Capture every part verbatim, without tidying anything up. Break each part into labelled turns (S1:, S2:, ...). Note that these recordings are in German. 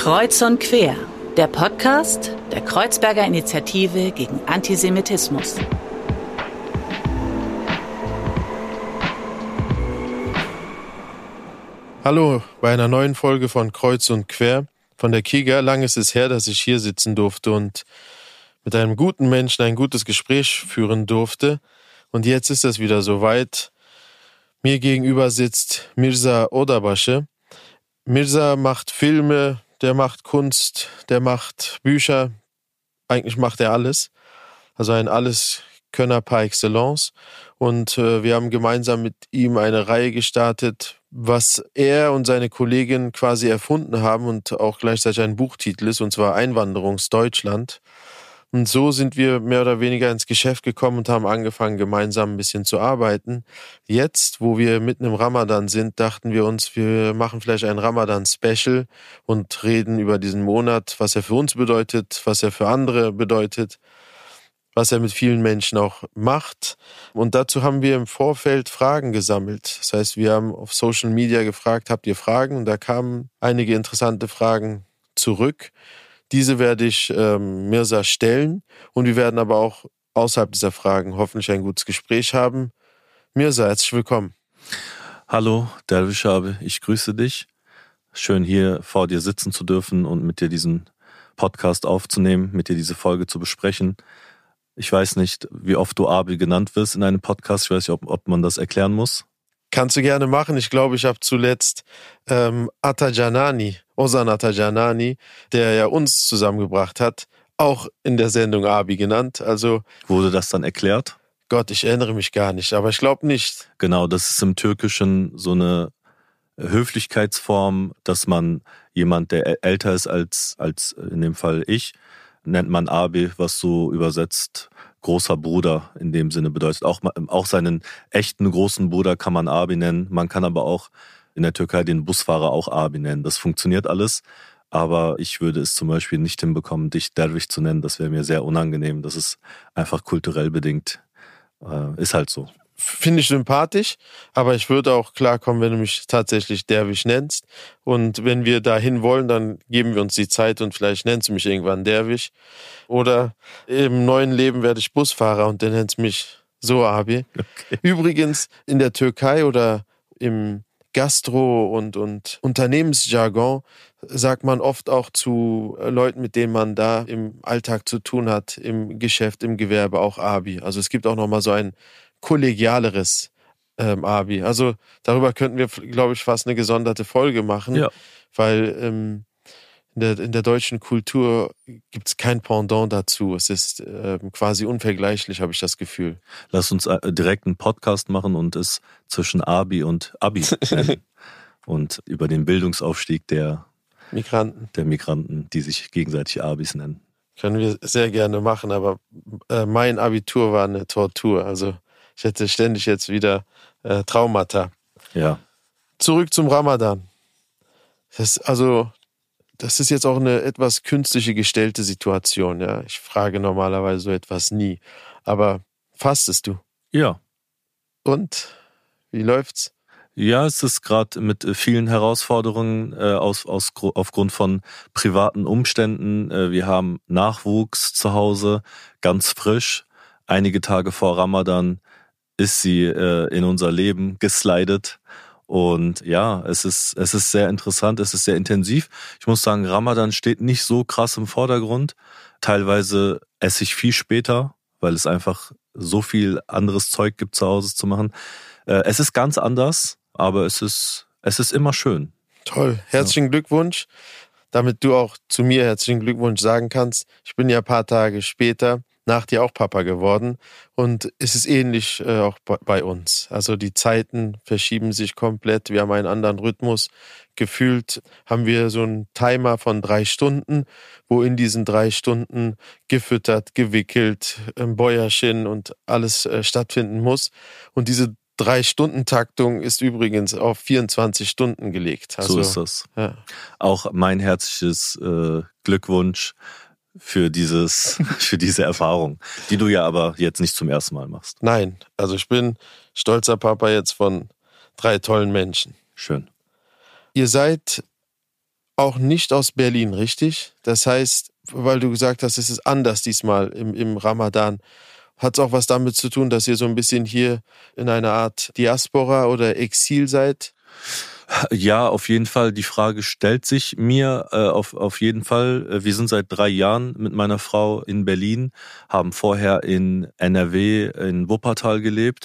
S1: Kreuz und Quer, der Podcast der Kreuzberger Initiative gegen Antisemitismus.
S2: Hallo bei einer neuen Folge von Kreuz und Quer von der Kiga. Lang ist es her, dass ich hier sitzen durfte und mit einem guten Menschen ein gutes Gespräch führen durfte. Und jetzt ist es wieder soweit. Mir gegenüber sitzt Mirza Odabaşı. Mirza macht Filme, der macht Kunst, der macht Bücher. Eigentlich macht er alles. Also ein Alleskönner par excellence. Und äh, wir haben gemeinsam mit ihm eine Reihe gestartet, was er und seine Kollegin quasi erfunden haben und auch gleichzeitig ein Buchtitel ist, und zwar Einwanderungsdeutschland. Und so sind wir mehr oder weniger ins Geschäft gekommen und haben angefangen, gemeinsam ein bisschen zu arbeiten. Jetzt, wo wir mitten im Ramadan sind, dachten wir uns, wir machen vielleicht ein Ramadan-Special und reden über diesen Monat, was er für uns bedeutet, was er für andere bedeutet, was er mit vielen Menschen auch macht. Und dazu haben wir im Vorfeld Fragen gesammelt. Das heißt, wir haben auf Social Media gefragt, habt ihr Fragen? Und da kamen einige interessante Fragen zurück. Diese werde ich ähm, Mirza stellen und wir werden aber auch außerhalb dieser Fragen hoffentlich ein gutes Gespräch haben. Mirza, herzlich willkommen.
S3: Hallo, Derwisch Abi, ich grüße dich. Schön hier vor dir sitzen zu dürfen und mit dir diesen Podcast aufzunehmen, mit dir diese Folge zu besprechen. Ich weiß nicht, wie oft du Abi genannt wirst in einem Podcast. Ich weiß nicht, ob, ob man das erklären muss.
S2: Kannst du gerne machen. Ich glaube, ich habe zuletzt ähm, Atacanani, Ozan Atacanani, der ja uns zusammengebracht hat, auch in der Sendung Abi genannt. Also
S3: wurde das dann erklärt?
S2: Gott, ich erinnere mich gar nicht, aber ich glaube nicht.
S3: Genau, das ist im Türkischen so eine Höflichkeitsform, dass man jemand, der älter ist als, als in dem Fall ich, nennt man Abi, was so übersetzt großer Bruder in dem Sinne bedeutet. Auch, auch seinen echten großen Bruder kann man Abi nennen. Man kann aber auch in der Türkei den Busfahrer auch Abi nennen. Das funktioniert alles. Aber ich würde es zum Beispiel nicht hinbekommen, dich Derwisch zu nennen. Das wäre mir sehr unangenehm. Das ist einfach kulturell bedingt. Äh, ist halt so.
S2: Finde ich sympathisch, aber ich würde auch klarkommen, wenn du mich tatsächlich Derwisch nennst. Und wenn wir dahin wollen, dann geben wir uns die Zeit und vielleicht nennst du mich irgendwann Derwisch. Oder im neuen Leben werde ich Busfahrer und dann nennst du mich so Abi. Okay. Übrigens, in der Türkei oder im Gastro- und, und Unternehmensjargon sagt man oft auch zu Leuten, mit denen man da im Alltag zu tun hat, im Geschäft, im Gewerbe, auch Abi. Also es gibt auch nochmal so ein kollegialeres ähm, Abi. Also darüber könnten wir, glaube ich, fast eine gesonderte Folge machen,
S3: ja. Weil
S2: ähm, in, der, in der deutschen Kultur gibt es kein Pendant dazu. Es ist ähm, quasi unvergleichlich, habe ich das Gefühl.
S3: Lass uns direkt einen Podcast machen und es zwischen Abi und Abi nennen. Und über den Bildungsaufstieg der
S2: Migranten.
S3: der Migranten, die sich gegenseitig Abis nennen.
S2: Können wir sehr gerne machen, aber äh, mein Abitur war eine Tortur. Also ich hätte ständig jetzt wieder äh, Traumata.
S3: Ja.
S2: Zurück zum Ramadan. Das, also, das ist jetzt auch eine etwas künstliche gestellte Situation. Ja, ich frage normalerweise so etwas nie. Aber fastest du?
S3: Ja.
S2: Und? Wie läuft's?
S3: Ja, es ist gerade mit vielen Herausforderungen äh, aus, aus, aufgrund von privaten Umständen. Äh, wir haben Nachwuchs zu Hause, ganz frisch. Einige Tage vor Ramadan ist sie äh, in unser Leben geslidet. Und ja, es ist, es ist sehr interessant, es ist sehr intensiv. Ich muss sagen, Ramadan steht nicht so krass im Vordergrund. Teilweise esse ich viel später, weil es einfach so viel anderes Zeug gibt zu Hause zu machen. Äh, es ist ganz anders. Aber es ist, es ist immer schön.
S2: Toll. Herzlichen ja. Glückwunsch. Damit du auch zu mir herzlichen Glückwunsch sagen kannst. Ich bin ja ein paar Tage später nach dir auch Papa geworden. Und es ist ähnlich äh, auch bei uns. Also die Zeiten verschieben sich komplett. Wir haben einen anderen Rhythmus. Gefühlt haben wir so einen Timer von drei Stunden, wo in diesen drei Stunden gefüttert, gewickelt, ein Bäuerchen und alles äh, stattfinden muss. Und diese Drei-Stunden-Taktung ist übrigens auf vierundzwanzig Stunden gelegt. Also,
S3: so ist das.
S2: Ja.
S3: Auch mein herzliches äh, Glückwunsch für dieses, für diese Erfahrung, die du ja aber jetzt nicht zum ersten Mal machst.
S2: Nein, also ich bin stolzer Papa jetzt von drei tollen Menschen.
S3: Schön.
S2: Ihr seid auch nicht aus Berlin, richtig? Das heißt, weil du gesagt hast, es ist anders diesmal im, im Ramadan. Hat es auch was damit zu tun, dass ihr so ein bisschen hier in einer Art Diaspora oder Exil seid?
S3: Ja, auf jeden Fall. Die Frage stellt sich mir äh, auf, auf jeden Fall. Wir sind seit drei Jahren mit meiner Frau in Berlin, haben vorher in N R W, in Wuppertal gelebt.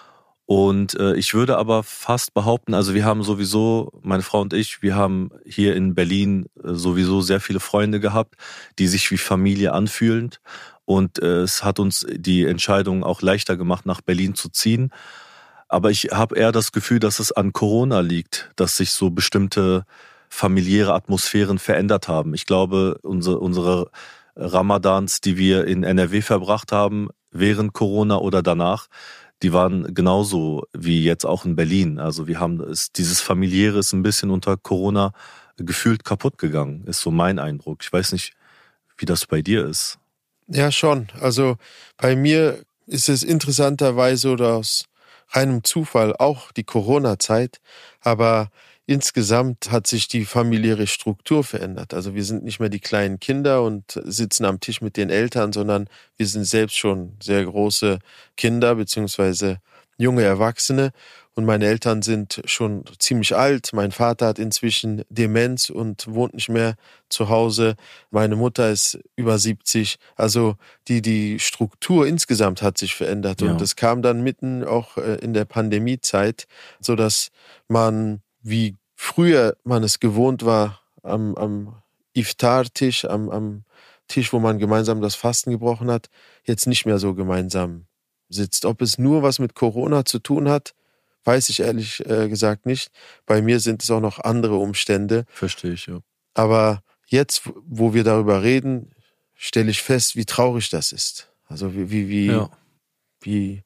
S3: Und äh, ich würde aber fast behaupten, also wir haben sowieso, meine Frau und ich, wir haben hier in Berlin äh, sowieso sehr viele Freunde gehabt, die sich wie Familie anfühlen. Und äh, es hat uns die Entscheidung auch leichter gemacht, nach Berlin zu ziehen. Aber ich habe eher das Gefühl, dass es an Corona liegt, dass sich so bestimmte familiäre Atmosphären verändert haben. Ich glaube, unsere, unsere Ramadans, die wir in N R W verbracht haben, während Corona oder danach, die waren genauso wie jetzt auch in Berlin. Also wir haben es, dieses familiäre ist ein bisschen unter Corona gefühlt kaputt gegangen, ist so mein Eindruck. Ich weiß nicht, wie das bei dir ist.
S2: Ja, schon. Also bei mir ist es interessanterweise oder aus reinem Zufall auch die Corona-Zeit, aber insgesamt hat sich die familiäre Struktur verändert. Also wir sind nicht mehr die kleinen Kinder und sitzen am Tisch mit den Eltern, sondern wir sind selbst schon sehr große Kinder beziehungsweise junge Erwachsene. Und meine Eltern sind schon ziemlich alt. Mein Vater hat inzwischen Demenz und wohnt nicht mehr zu Hause. Meine Mutter ist über siebzig. Also die, die Struktur insgesamt hat sich verändert.
S3: Ja.
S2: Und es kam dann mitten auch in der Pandemiezeit, sodass man, wie früher man es gewohnt war, am, am Iftar-Tisch, am, am Tisch, wo man gemeinsam das Fasten gebrochen hat, jetzt nicht mehr so gemeinsam sitzt. Ob es nur was mit Corona zu tun hat, weiß ich ehrlich äh, gesagt nicht. Bei mir sind es auch noch andere Umstände.
S3: Verstehe ich, ja.
S2: Aber jetzt, wo wir darüber reden, stelle ich fest, wie traurig das ist. Also wie, wie, wie,
S3: Ja.
S2: wie,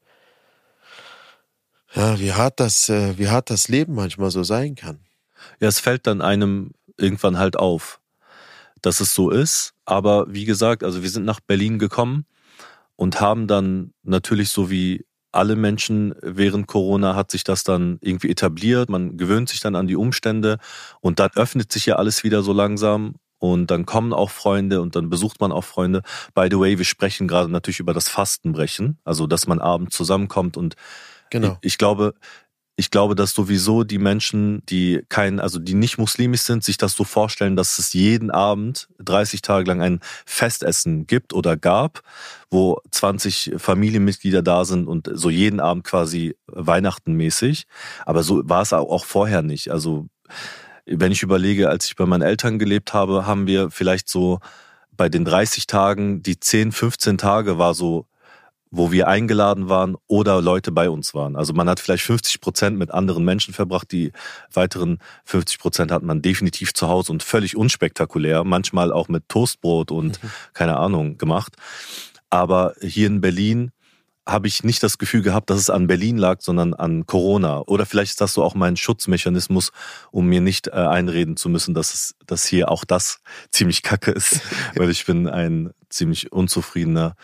S2: ja, wie hart das, äh, wie hart das Leben manchmal so sein kann.
S3: Ja, es fällt dann einem irgendwann halt auf, dass es so ist. Aber wie gesagt, also wir sind nach Berlin gekommen und haben dann natürlich so wie alle Menschen während Corona hat sich das dann irgendwie etabliert. Man gewöhnt sich dann an die Umstände und dann öffnet sich ja alles wieder so langsam und dann kommen auch Freunde und dann besucht man auch Freunde. By the way, wir sprechen gerade natürlich über das Fastenbrechen, also dass man abends zusammenkommt und
S2: Genau.
S3: ich, ich glaube, Ich glaube, dass sowieso die Menschen, die kein, also die nicht muslimisch sind, sich das so vorstellen, dass es jeden Abend dreißig Tage lang ein Festessen gibt oder gab, wo zwanzig Familienmitglieder da sind und so jeden Abend quasi Weihnachtenmäßig. Aber so war es auch vorher nicht. Also wenn ich überlege, als ich bei meinen Eltern gelebt habe, haben wir vielleicht so bei den dreißig Tagen, die zehn, fünfzehn Tage war so, wo wir eingeladen waren oder Leute bei uns waren. Also man hat vielleicht fünfzig Prozent mit anderen Menschen verbracht, die weiteren fünfzig Prozent hat man definitiv zu Hause und völlig unspektakulär, manchmal auch mit Toastbrot und mhm. keine Ahnung gemacht. Aber hier in Berlin habe ich nicht das Gefühl gehabt, dass es an Berlin lag, sondern an Corona. Oder vielleicht ist das so auch mein Schutzmechanismus, um mir nicht äh, einreden zu müssen, dass es, dass hier auch das ziemlich kacke ist. Weil ich bin ein ziemlich unzufriedener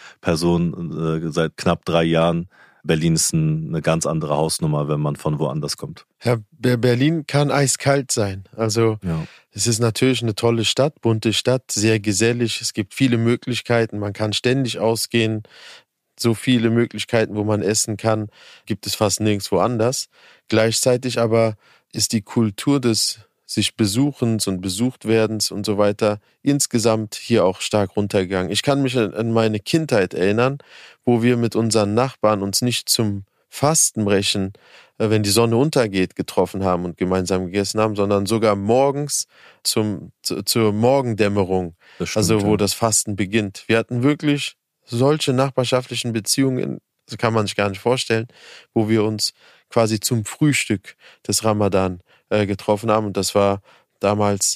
S3: Person äh, seit knapp drei Jahren. Berlin ist ein, eine ganz andere Hausnummer, wenn man von woanders kommt.
S2: Ja, Berlin kann eiskalt sein. Also
S3: ja.
S2: Es ist natürlich eine tolle Stadt, bunte Stadt, sehr gesellig. Es gibt viele Möglichkeiten. Man kann ständig ausgehen. So viele Möglichkeiten, wo man essen kann, gibt es fast nirgendwo anders. Gleichzeitig aber ist die Kultur des sich Besuchens und Besuchtwerdens und so weiter insgesamt hier auch stark runtergegangen. Ich kann mich an meine Kindheit erinnern, wo wir mit unseren Nachbarn uns nicht zum Fastenbrechen, wenn die Sonne untergeht, getroffen haben und gemeinsam gegessen haben, sondern sogar morgens zum, zu, zur Morgendämmerung, stimmt, also wo ja. das Fasten beginnt. Wir hatten wirklich solche nachbarschaftlichen Beziehungen, das kann man sich gar nicht vorstellen, wo wir uns quasi zum Frühstück des Ramadan äh, getroffen haben. Und das war damals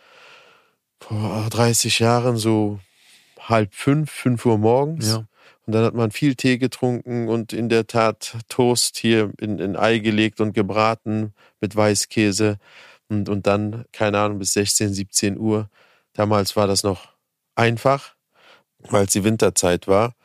S2: vor dreißig Jahren so halb fünf, fünf Uhr morgens.
S3: Ja.
S2: Und dann hat man viel Tee getrunken und in der Tat Toast hier in, in Ei gelegt und gebraten mit Weißkäse. Und, und dann, keine Ahnung, bis sechzehn, siebzehn Uhr. Damals war das noch einfach, weil es die Winterzeit war.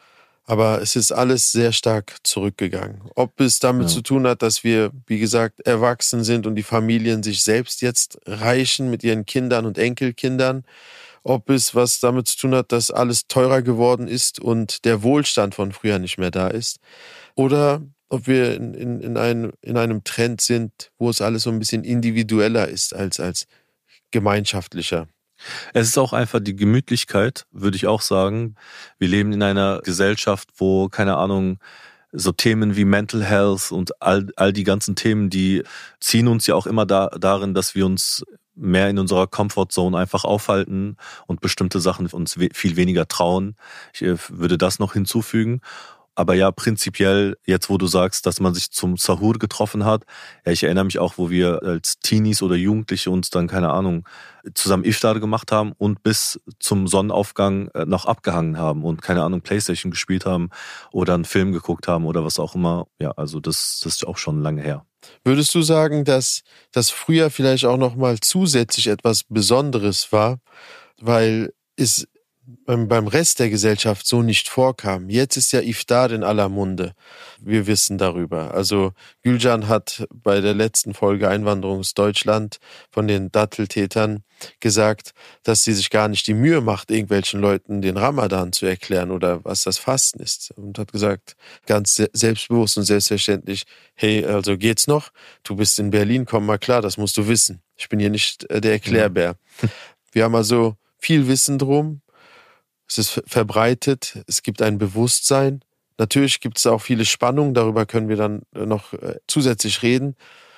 S2: Aber es ist alles sehr stark zurückgegangen. Ob es damit ja. zu tun hat, dass wir, wie gesagt, erwachsen sind und die Familien sich selbst jetzt reichen mit ihren Kindern und Enkelkindern, ob es was damit zu tun hat, dass alles teurer geworden ist und der Wohlstand von früher nicht mehr da ist, oder ob wir in, in, in, einem, in einem Trend sind, wo es alles so ein bisschen individueller ist als, als gemeinschaftlicher.
S3: Es ist auch einfach die Gemütlichkeit, würde ich auch sagen. Wir leben in einer Gesellschaft, wo, keine Ahnung, so Themen wie Mental Health und all, all die ganzen Themen, die ziehen uns ja auch immer da, darin, dass wir uns mehr in unserer Comfortzone einfach aufhalten und bestimmte Sachen uns we- viel weniger trauen. Ich äh, würde das noch hinzufügen. Aber ja, prinzipiell, jetzt wo du sagst, dass man sich zum Sahur getroffen hat, ja, ich erinnere mich auch, wo wir als Teenies oder Jugendliche uns dann, keine Ahnung, zusammen Iftar gemacht haben und bis zum Sonnenaufgang noch abgehangen haben und, keine Ahnung, Playstation gespielt haben oder einen Film geguckt haben oder was auch immer. Ja, also das, das ist auch schon lange her.
S2: Würdest du sagen, dass das früher vielleicht auch nochmal zusätzlich etwas Besonderes war, weil es beim, beim Rest der Gesellschaft so nicht vorkam? Jetzt ist ja Iftar in aller Munde. Wir wissen darüber. Also Gülcan hat bei der letzten Folge Einwanderungsdeutschland von den Datteltätern gesagt, dass sie sich gar nicht die Mühe macht, irgendwelchen Leuten den Ramadan zu erklären oder was das Fasten ist. Und hat gesagt, ganz selbstbewusst und selbstverständlich, hey, also geht's noch? Du bist in Berlin, komm mal klar, das musst du wissen. Ich bin hier nicht der Erklärbär. Ja. Wir haben also viel Wissen drum. Es ist verbreitet, es gibt ein Bewusstsein. Natürlich gibt es auch viele Spannungen, darüber können wir dann noch zusätzlich reden.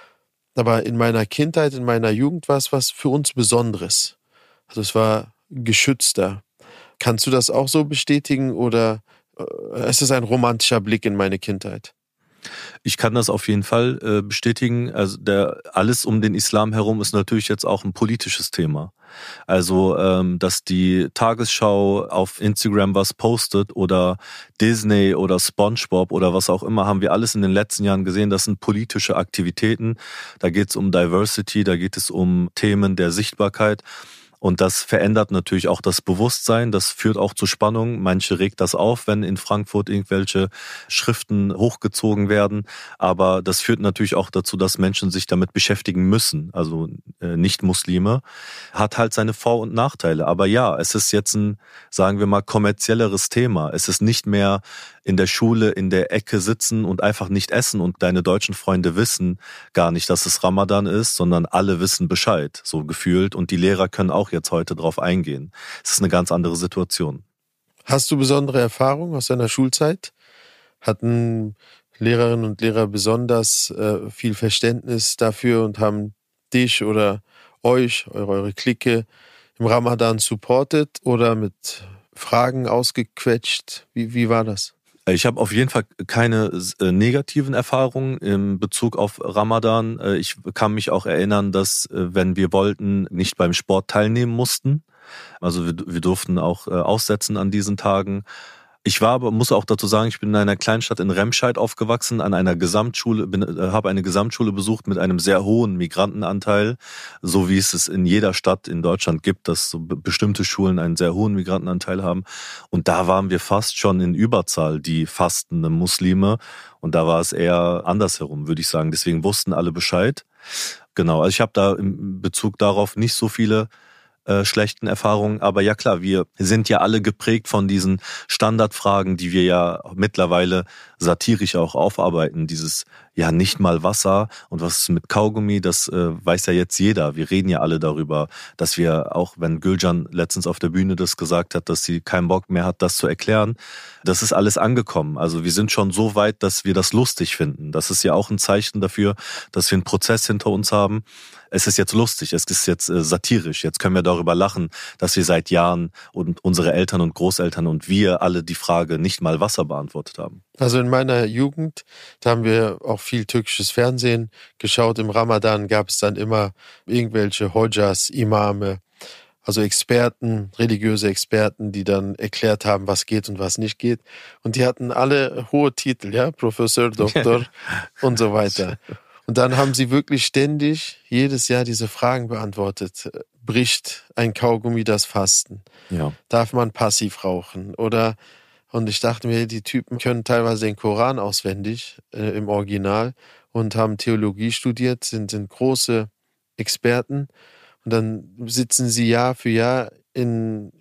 S2: Aber in meiner Kindheit, in meiner Jugend war es was für uns Besonderes. Also es war geschützter. Kannst du das auch so bestätigen oder ist es ein romantischer Blick in meine Kindheit?
S3: Ich kann das auf jeden Fall äh, bestätigen. Also der alles um den Islam herum ist natürlich jetzt auch ein politisches Thema. Also, ähm, dass die Tagesschau auf Instagram was postet oder Disney oder SpongeBob oder was auch immer, haben wir alles in den letzten Jahren gesehen. Das sind politische Aktivitäten. Da geht es um Diversity, da geht es um Themen der Sichtbarkeit. Und das verändert natürlich auch das Bewusstsein, das führt auch zu Spannungen. Manche regt das auf, wenn in Frankfurt irgendwelche Schriften hochgezogen werden. Aber das führt natürlich auch dazu, dass Menschen sich damit beschäftigen müssen, also äh, Nicht-Muslime. Hat halt seine Vor- und Nachteile. Aber ja, es ist jetzt ein, sagen wir mal, kommerzielleres Thema. Es ist nicht mehr in der Schule in der Ecke sitzen und einfach nicht essen und deine deutschen Freunde wissen gar nicht, dass es Ramadan ist, sondern alle wissen Bescheid, so gefühlt. Und die Lehrer können auch jetzt heute drauf eingehen. Es ist eine ganz andere Situation.
S2: Hast du besondere Erfahrungen aus deiner Schulzeit? Hatten Lehrerinnen und Lehrer besonders äh, viel Verständnis dafür und haben dich oder euch, eure, eure Clique im Ramadan supportet oder mit Fragen ausgequetscht? Wie, wie war das?
S3: Ich habe auf jeden Fall keine äh, negativen Erfahrungen in Bezug auf Ramadan. Äh, ich kann mich auch erinnern, dass, äh, wenn wir wollten, nicht beim Sport teilnehmen mussten. Also wir, wir durften auch äh, aussetzen an diesen Tagen. Ich war aber, muss auch dazu sagen, ich bin in einer Kleinstadt in Remscheid aufgewachsen, an einer Gesamtschule, bin, äh, habe eine Gesamtschule besucht mit einem sehr hohen Migrantenanteil, so wie es es in jeder Stadt in Deutschland gibt, dass so bestimmte Schulen einen sehr hohen Migrantenanteil haben. Und da waren wir fast schon in Überzahl, die fastenden Muslime. Und da war es eher andersherum, würde ich sagen. Deswegen wussten alle Bescheid. Genau, also ich habe da in Bezug darauf nicht so viele Äh, schlechten Erfahrungen. Aber ja klar, wir sind ja alle geprägt von diesen Standardfragen, die wir ja mittlerweile satirisch auch aufarbeiten. Dieses, ja, nicht mal Wasser und was ist mit Kaugummi, das äh, weiß ja jetzt jeder. Wir reden ja alle darüber, dass wir auch, wenn Gülcan letztens auf der Bühne das gesagt hat, dass sie keinen Bock mehr hat, das zu erklären, das ist alles angekommen. Also wir sind schon so weit, dass wir das lustig finden. Das ist ja auch ein Zeichen dafür, dass wir einen Prozess hinter uns haben. Es ist jetzt lustig, es ist jetzt äh, satirisch. Jetzt können wir darüber lachen, dass wir seit Jahren und unsere Eltern und Großeltern und wir alle die Frage nicht mal Wasser beantwortet haben.
S2: Also in meiner Jugend, da haben wir auch viel türkisches Fernsehen geschaut. Im Ramadan gab es dann immer irgendwelche Hojas, Imame, also Experten, religiöse Experten, die dann erklärt haben, was geht und was nicht geht. Und die hatten alle hohe Titel, ja, Professor, Doktor und so weiter. Und dann haben sie wirklich ständig jedes Jahr diese Fragen beantwortet. Bricht ein Kaugummi das Fasten?
S3: Ja.
S2: Darf man passiv rauchen? Oder Und ich dachte mir, die Typen können teilweise den Koran auswendig äh, im Original und haben Theologie studiert, sind, sind große Experten. Und dann sitzen sie Jahr für Jahr in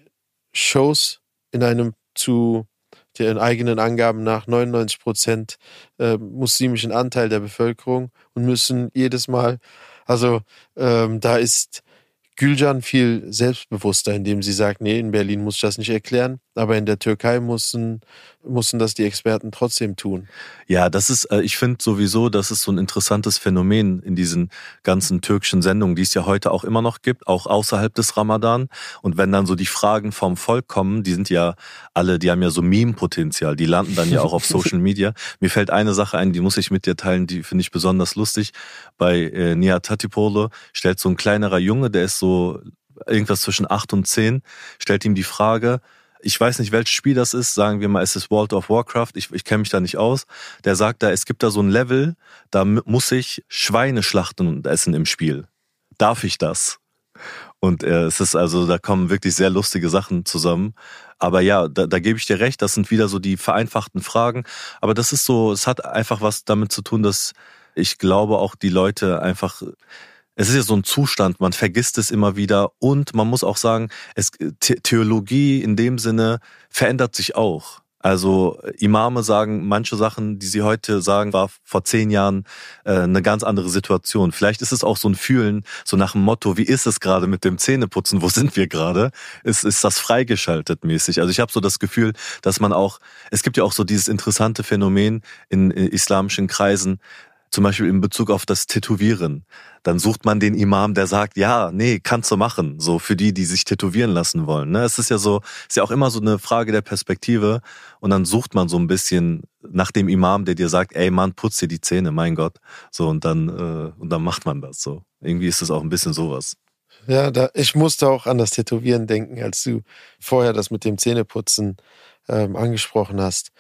S2: Shows in einem zu den eigenen Angaben nach neunundneunzig Prozent äh, muslimischen Anteil der Bevölkerung und müssen jedes Mal, also ähm, da ist Gülcan viel selbstbewusster, indem sie sagt, nee, in Berlin muss ich das nicht erklären, aber in der Türkei mussten, mussten das die Experten trotzdem tun.
S3: Ja, das ist, ich finde sowieso, das ist so ein interessantes Phänomen in diesen ganzen türkischen Sendungen, die es ja heute auch immer noch gibt, auch außerhalb des Ramadan. Und wenn dann so die Fragen vom Volk kommen, die sind ja alle, die haben ja so Meme-Potenzial, die landen dann ja auch auf Social Media. Mir fällt eine Sache ein, die muss ich mit dir teilen, die finde ich besonders lustig. Bei äh, Nihat Hatipoğlu stellt so ein kleinerer Junge, der ist so irgendwas zwischen acht und zehn, stellt ihm die Frage, ich weiß nicht, welches Spiel das ist, sagen wir mal, es ist World of Warcraft, ich, ich kenne mich da nicht aus. Der sagt da, es gibt da so ein Level, da muss ich Schweine schlachten und essen im Spiel. Darf ich das? Und äh, es ist also, da kommen wirklich sehr lustige Sachen zusammen. Aber ja, da, da gebe ich dir recht, das sind wieder so die vereinfachten Fragen. Aber das ist so, es hat einfach was damit zu tun, dass ich glaube auch die Leute einfach... Es ist ja so ein Zustand, man vergisst es immer wieder und man muss auch sagen, es, Theologie in dem Sinne verändert sich auch. Also Imame sagen, manche Sachen, die sie heute sagen, war vor zehn Jahren äh, eine ganz andere Situation. Vielleicht ist es auch so ein Fühlen, so nach dem Motto, wie ist es gerade mit dem Zähneputzen, wo sind wir gerade? Ist, ist das freigeschaltet mäßig? Also ich habe so das Gefühl, dass man auch, es gibt ja auch so dieses interessante Phänomen in, in islamischen Kreisen, zum Beispiel in Bezug auf das Tätowieren. Dann sucht man den Imam, der sagt, ja, nee, kannst du machen. So für die, die sich tätowieren lassen wollen. Ne? Es ist ja so, ist ja auch immer so eine Frage der Perspektive. Und dann sucht man so ein bisschen nach dem Imam, der dir sagt, ey Mann, putz dir die Zähne, mein Gott. So und dann äh, und dann macht man das so. Irgendwie ist es auch ein bisschen sowas.
S2: Ja, da, ich musste auch an das Tätowieren denken, als du vorher das mit dem Zähneputzen ähm, angesprochen hast.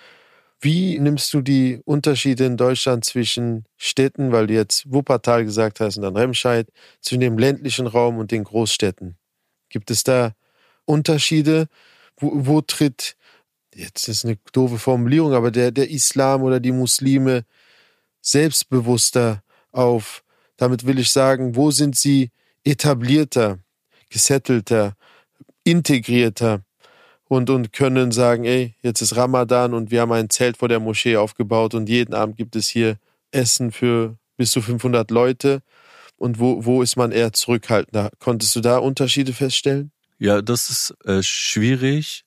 S2: Wie nimmst du die Unterschiede in Deutschland zwischen Städten, weil du jetzt Wuppertal gesagt hast und dann Remscheid, zwischen dem ländlichen Raum und den Großstädten? Gibt es da Unterschiede? Wo, wo tritt, jetzt ist eine doofe Formulierung, aber der, der Islam oder die Muslime selbstbewusster auf? Damit will ich sagen, wo sind sie etablierter, gesettelter, integrierter? Und, und können sagen, ey, jetzt ist Ramadan und wir haben ein Zelt vor der Moschee aufgebaut und jeden Abend gibt es hier Essen für bis zu fünfhundert Leute. Und wo, wo ist man eher zurückhaltender? Konntest du da Unterschiede feststellen?
S3: Ja, das ist äh, schwierig,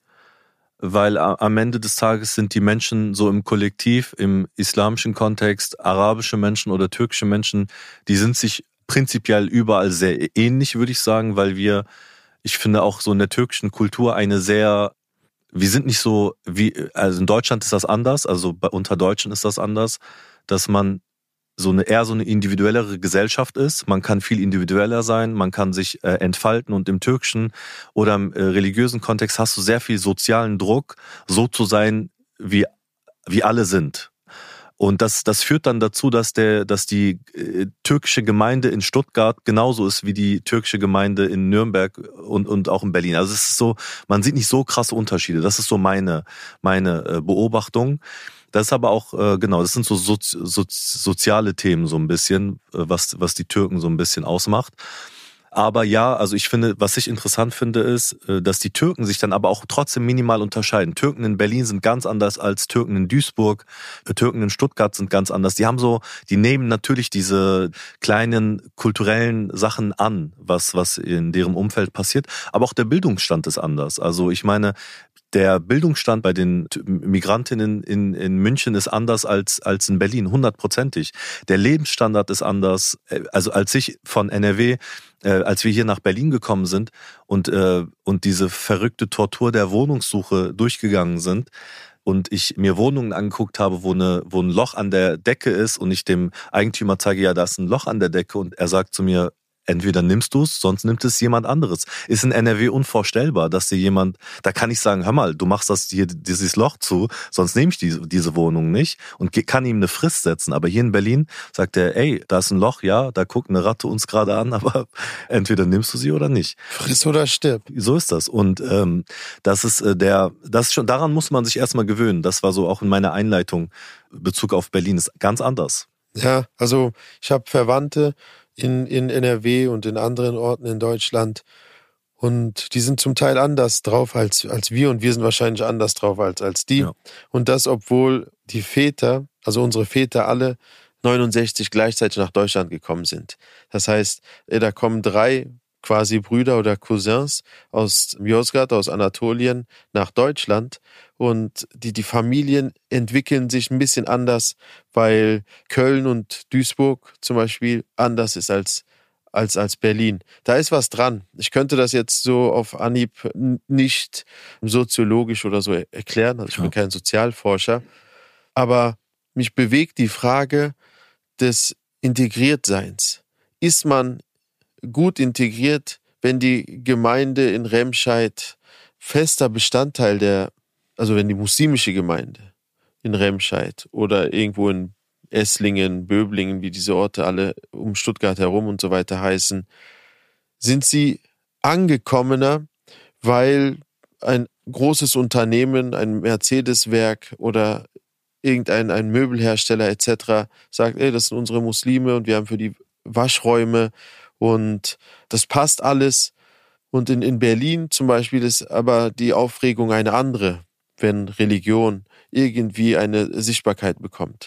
S3: weil am Ende des Tages sind die Menschen so im Kollektiv, im islamischen Kontext, arabische Menschen oder türkische Menschen, die sind sich prinzipiell überall sehr ähnlich, würde ich sagen, weil wir ich finde auch so in der türkischen Kultur eine sehr, wir sind nicht so wie, also in Deutschland ist das anders, also bei, unter Deutschen ist das anders, dass man so eine eher so eine individuellere Gesellschaft ist. Man kann viel individueller sein, man kann sich äh, entfalten und im türkischen oder im äh, religiösen Kontext hast du sehr viel sozialen Druck, so zu sein, wie, wie alle sind. Und das, das führt dann dazu, dass der, dass die äh, türkische Gemeinde in Stuttgart genauso ist wie die türkische Gemeinde in Nürnberg und, und auch in Berlin. Also es ist so, man sieht nicht so krasse Unterschiede. Das ist so meine, meine äh, Beobachtung. Das ist aber auch, äh, genau, das sind so sozi- sozi- soziale Themen so ein bisschen, äh, was, was die Türken so ein bisschen ausmacht. Aber ja, also ich finde, was ich interessant finde, ist, dass die Türken sich dann aber auch trotzdem minimal unterscheiden. Türken in Berlin sind ganz anders als Türken in Duisburg. Türken in Stuttgart sind ganz anders. Die haben so, die nehmen natürlich diese kleinen kulturellen Sachen an, was, was in deren Umfeld passiert. Aber auch der Bildungsstand ist anders. Also ich meine, der Bildungsstand bei den Migrantinnen in, in München ist anders als, als in Berlin, hundertprozentig. Der Lebensstandard ist anders. Also als ich von N R W, äh, als wir hier nach Berlin gekommen sind und, äh, und diese verrückte Tortur der Wohnungssuche durchgegangen sind und ich mir Wohnungen angeguckt habe, wo, eine, wo ein Loch an der Decke ist und ich dem Eigentümer zeige, ja, da ist ein Loch an der Decke und er sagt zu mir, Entweder nimmst du es, sonst nimmt es jemand anderes. Ist in N R W unvorstellbar, dass dir jemand, da kann ich sagen, hör mal, du machst das hier, dieses Loch zu, sonst nehme ich diese, diese Wohnung nicht und kann ihm eine Frist setzen. Aber hier in Berlin sagt er, ey, da ist ein Loch, ja, da guckt eine Ratte uns gerade an, aber entweder nimmst du sie oder nicht.
S2: Friss oder stirb.
S3: So ist das. Und ähm, das ist äh, der, das ist schon, daran muss man sich erstmal gewöhnen. Das war so auch in meiner Einleitung in Bezug auf Berlin, ist ganz anders.
S2: Ja, also ich habe Verwandte in, in N R W und in anderen Orten in Deutschland und die sind zum Teil anders drauf als, als wir und wir sind wahrscheinlich anders drauf als, als die. Ja. Und das, obwohl die Väter, also unsere Väter alle neunundsechzig gleichzeitig nach Deutschland gekommen sind. Das heißt, da kommen drei quasi Brüder oder Cousins aus Yozgat, aus Anatolien nach Deutschland und die, die Familien entwickeln sich ein bisschen anders, weil Köln und Duisburg zum Beispiel anders ist als, als, als Berlin. Da ist was dran. Ich könnte das jetzt so auf Anhieb nicht soziologisch oder so erklären, also ich bin kein Sozialforscher, aber mich bewegt die Frage des Integriertseins. Ist man gut integriert, wenn die Gemeinde in Remscheid fester Bestandteil der, also wenn die muslimische Gemeinde in Remscheid oder irgendwo in Esslingen, Böblingen, wie diese Orte alle um Stuttgart herum und so weiter heißen, sind sie angekommener, weil ein großes Unternehmen, ein Mercedes-Werk oder irgendein ein Möbelhersteller et cetera sagt, ey, das sind unsere Muslime und wir haben für die Waschräume und das passt alles. Und in, in Berlin zum Beispiel ist aber die Aufregung eine andere, wenn Religion irgendwie eine Sichtbarkeit bekommt.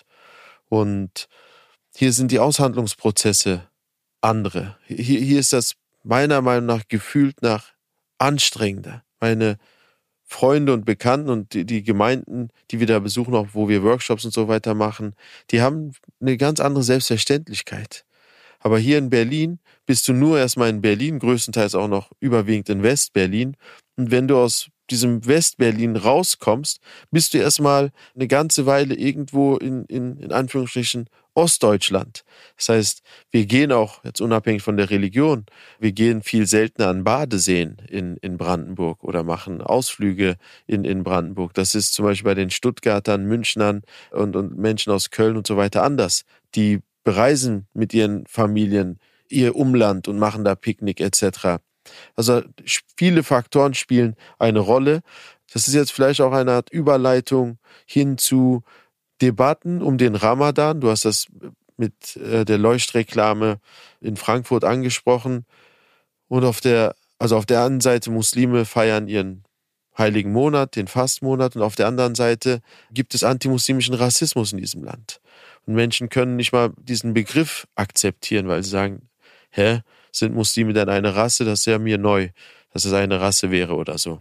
S2: Und hier sind die Aushandlungsprozesse andere. Hier, hier ist das meiner Meinung nach gefühlt nach anstrengender. Meine Freunde und Bekannten und die, die Gemeinden, die wir da besuchen, auch wo wir Workshops und so weiter machen, die haben eine ganz andere Selbstverständlichkeit. Aber hier in Berlin bist du nur erstmal in Berlin, größtenteils auch noch überwiegend in West-Berlin. Und wenn du aus diesem West-Berlin rauskommst, bist du erstmal eine ganze Weile irgendwo in, in, in Anführungsstrichen Ostdeutschland. Das heißt, wir gehen auch, jetzt unabhängig von der Religion, wir gehen viel seltener an Badeseen in, in Brandenburg oder machen Ausflüge in, in Brandenburg. Das ist zum Beispiel bei den Stuttgartern, Münchnern und, und Menschen aus Köln und so weiter anders. Die bereisen mit ihren Familien ihr Umland und machen da Picknick et cetera. Also viele Faktoren spielen eine Rolle. Das ist jetzt vielleicht auch eine Art Überleitung hin zu Debatten um den Ramadan. Du hast das mit der Leuchtreklame in Frankfurt angesprochen. Und auf der, also auf der einen Seite Muslime feiern ihren heiligen Monat, den Fastmonat, und auf der anderen Seite gibt es antimuslimischen Rassismus in diesem Land. Und Menschen können nicht mal diesen Begriff akzeptieren, weil sie sagen, hä, sind Muslime denn eine Rasse? Das ist ja mir neu, dass es eine Rasse wäre oder so.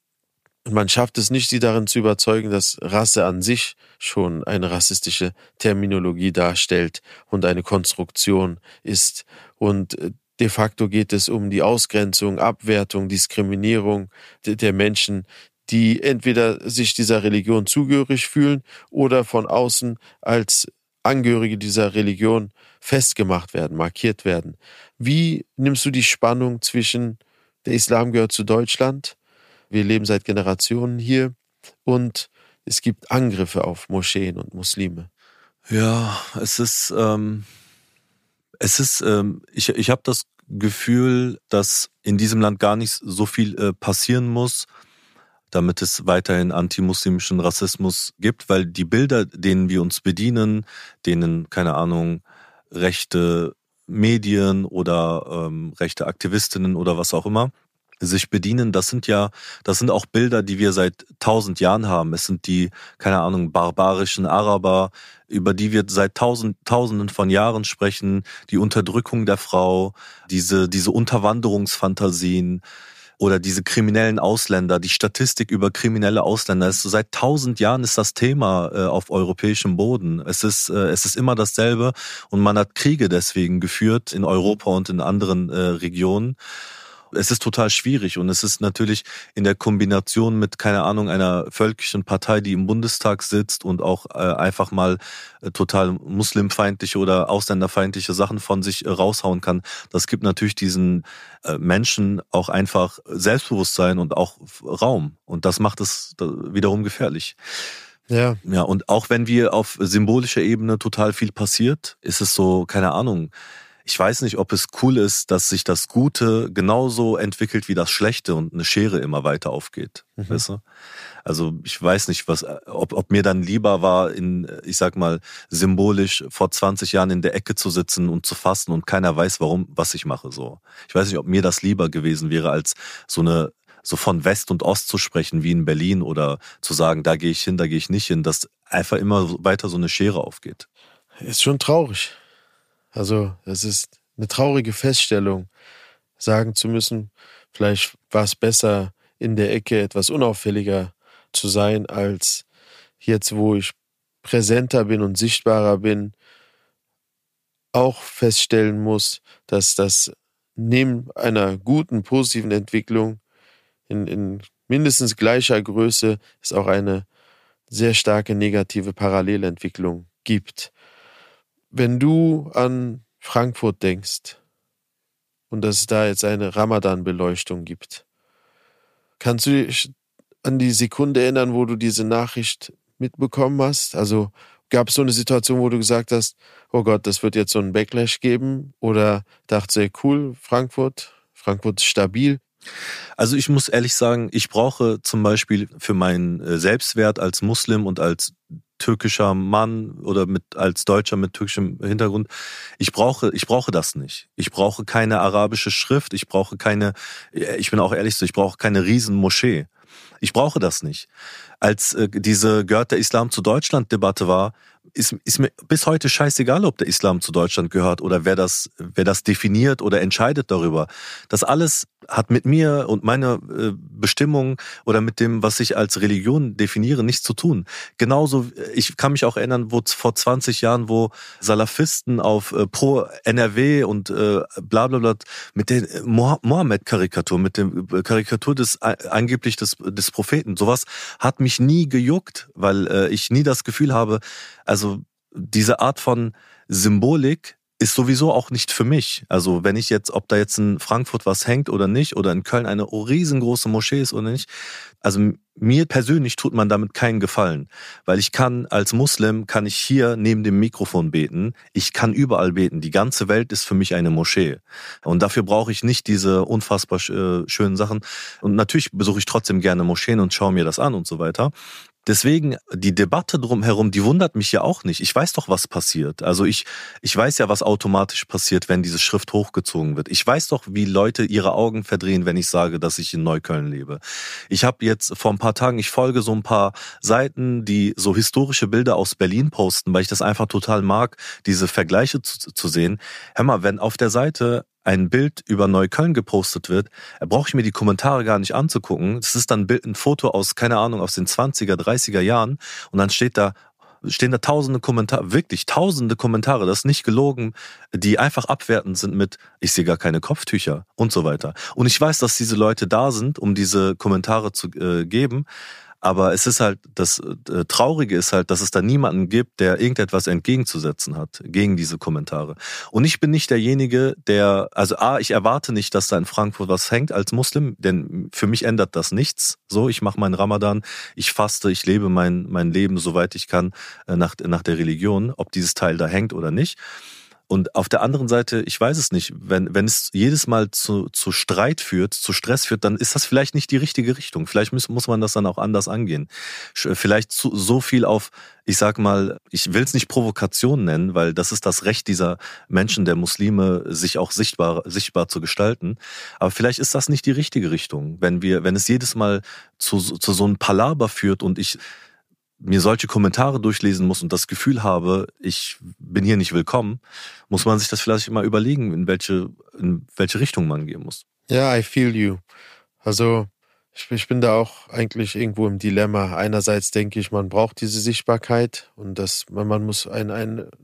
S2: Und man schafft es nicht, sie darin zu überzeugen, dass Rasse an sich schon eine rassistische Terminologie darstellt und eine Konstruktion ist. Und de facto geht es um die Ausgrenzung, Abwertung, Diskriminierung der Menschen, die entweder sich dieser Religion zugehörig fühlen oder von außen als Angehörige dieser Religion festgemacht werden, markiert werden. Wie nimmst du die Spannung zwischen der Islam gehört zu Deutschland, wir leben seit Generationen hier und es gibt Angriffe auf Moscheen und Muslime?
S3: Ja, es ist, ähm, es ist, ähm, ich, ich habe das Gefühl, dass in diesem Land gar nicht so viel äh, passieren muss, damit es weiterhin antimuslimischen Rassismus gibt, weil die Bilder, denen wir uns bedienen, denen, keine Ahnung, rechte Medien oder ähm, rechte Aktivistinnen oder was auch immer sich bedienen, das sind ja, das sind auch Bilder, die wir seit tausend Jahren haben. Es sind die, keine Ahnung, barbarischen Araber, über die wir seit tausend, tausenden von Jahren sprechen, die Unterdrückung der Frau, diese, diese Unterwanderungsfantasien oder diese kriminellen Ausländer, die Statistik über kriminelle Ausländer. Es ist, seit tausend Jahren ist das Thema äh, auf europäischem Boden. Es ist, äh, es ist immer dasselbe und man hat Kriege deswegen geführt in Europa und in anderen äh, Regionen. es ist total schwierig und es ist natürlich in der Kombination mit, keine Ahnung, einer völkischen Partei, die im Bundestag sitzt und auch äh, einfach mal äh, total muslimfeindliche oder ausländerfeindliche Sachen von sich äh, raushauen kann. Das gibt natürlich diesen äh, Menschen auch einfach Selbstbewusstsein und auch Raum und das macht es wiederum gefährlich.
S2: Ja.
S3: Ja, und auch wenn wir auf symbolischer Ebene total viel passiert, ist es so, keine Ahnung, ich weiß nicht, ob es cool ist, dass sich das Gute genauso entwickelt wie das Schlechte und eine Schere immer weiter aufgeht. Mhm. Weißt du? Also ich weiß nicht, was, ob, ob mir dann lieber war, in, ich sag mal, symbolisch vor zwanzig Jahren in der Ecke zu sitzen und zu fasten und keiner weiß, warum, was ich mache. So. Ich weiß nicht, ob mir das lieber gewesen wäre, als so eine so von West und Ost zu sprechen wie in Berlin oder zu sagen, da gehe ich hin, da gehe ich nicht hin, dass einfach immer weiter so eine Schere aufgeht.
S2: Ist schon traurig. Also es ist eine traurige Feststellung, sagen zu müssen, vielleicht war es besser, in der Ecke etwas unauffälliger zu sein, als jetzt, wo ich präsenter bin und sichtbarer bin, auch feststellen muss, dass das neben einer guten, positiven Entwicklung in, in mindestens gleicher Größe es auch eine sehr starke negative Parallelentwicklung gibt. Wenn du an Frankfurt denkst und dass es da jetzt eine Ramadan-Beleuchtung gibt, kannst du dich an die Sekunde erinnern, wo du diese Nachricht mitbekommen hast? Also gab es so eine Situation, wo du gesagt hast, oh Gott, das wird jetzt so einen Backlash geben? Oder dachtest du, hey, cool, Frankfurt, Frankfurt ist stabil?
S3: Also ich muss ehrlich sagen, ich brauche zum Beispiel für meinen Selbstwert als Muslim und als türkischer Mann oder mit als Deutscher mit türkischem Hintergrund, ich brauche ich brauche das nicht. Ich brauche keine arabische Schrift, ich brauche keine, ich bin auch ehrlich so, ich brauche keine Riesenmoschee. Ich brauche das nicht. Als äh, diese gehört der Islam zu Deutschland-Debatte war, ist, ist mir bis heute scheißegal, ob der Islam zu Deutschland gehört oder wer das, wer das definiert oder entscheidet darüber. Das alles hat mit mir und meiner äh, Bestimmung oder mit dem, was ich als Religion definiere, nichts zu tun. Genauso, ich kann mich auch erinnern, wo vor zwanzig Jahren, wo Salafisten auf äh, pro N R W und äh, bla bla bla mit der Mohammed-Karikatur, mit der Karikatur des äh, angeblich des, des Propheten, sowas hat mich nie gejuckt, weil äh, ich nie das Gefühl habe, also diese Art von Symbolik ist sowieso auch nicht für mich. Also wenn ich jetzt, ob da jetzt in Frankfurt was hängt oder nicht oder in Köln eine riesengroße Moschee ist oder nicht, also mir persönlich tut man damit keinen Gefallen, weil ich kann als Muslim, kann ich hier neben dem Mikrofon beten, ich kann überall beten, die ganze Welt ist für mich eine Moschee und dafür brauche ich nicht diese unfassbar schönen Sachen und natürlich besuche ich trotzdem gerne Moscheen und schaue mir das an und so weiter. Deswegen, die Debatte drumherum, die wundert mich ja auch nicht. Ich weiß doch, was passiert. Also ich, ich weiß ja, was automatisch passiert, wenn diese Schrift hochgezogen wird. Ich weiß doch, wie Leute ihre Augen verdrehen, wenn ich sage, dass ich in Neukölln lebe. Ich habe jetzt vor ein paar Tagen, ich folge so ein paar Seiten, die so historische Bilder aus Berlin posten, weil ich das einfach total mag, diese Vergleiche zu, zu sehen. Hör mal, wenn auf der Seite ein Bild über Neukölln gepostet wird, brauche ich mir die Kommentare gar nicht anzugucken. Das ist dann ein Bild, ein Foto aus, keine Ahnung, aus den zwanziger, dreißiger Jahren und dann steht da, stehen da tausende Kommentare, wirklich tausende Kommentare, das ist nicht gelogen, die einfach abwertend sind mit, ich sehe gar keine Kopftücher und so weiter. Und ich weiß, dass diese Leute da sind, um diese Kommentare zu äh, geben, aber es ist halt, das äh, Traurige ist halt, dass es da niemanden gibt, der irgendetwas entgegenzusetzen hat gegen diese Kommentare. Und ich bin nicht derjenige, der, also A, ich erwarte nicht, dass da in Frankfurt was hängt als Muslim, denn für mich ändert das nichts. So, ich mache meinen Ramadan, ich faste, ich lebe mein mein Leben, soweit ich kann, äh, nach nach der Religion, ob dieses Teil da hängt oder nicht. Und auf der anderen Seite, ich weiß es nicht, wenn wenn es jedes Mal zu zu Streit führt, zu Stress führt, dann ist das vielleicht nicht die richtige Richtung. Vielleicht muss, muss man das dann auch anders angehen. Vielleicht zu, so viel auf, ich sag mal, ich will es nicht Provokation nennen, weil das ist das Recht dieser Menschen, der Muslime, sich auch sichtbar sichtbar zu gestalten. Aber vielleicht ist das nicht die richtige Richtung, wenn wir, wenn es jedes Mal zu zu so einem Palaver führt und ich mir solche Kommentare durchlesen muss und das Gefühl habe, ich bin hier nicht willkommen, muss man sich das vielleicht mal überlegen, in welche, in welche Richtung man gehen muss.
S2: Ja, I feel you. Also ich, ich bin da auch eigentlich irgendwo im Dilemma. Einerseits denke ich, man braucht diese Sichtbarkeit und dass man, man muss ein, ein,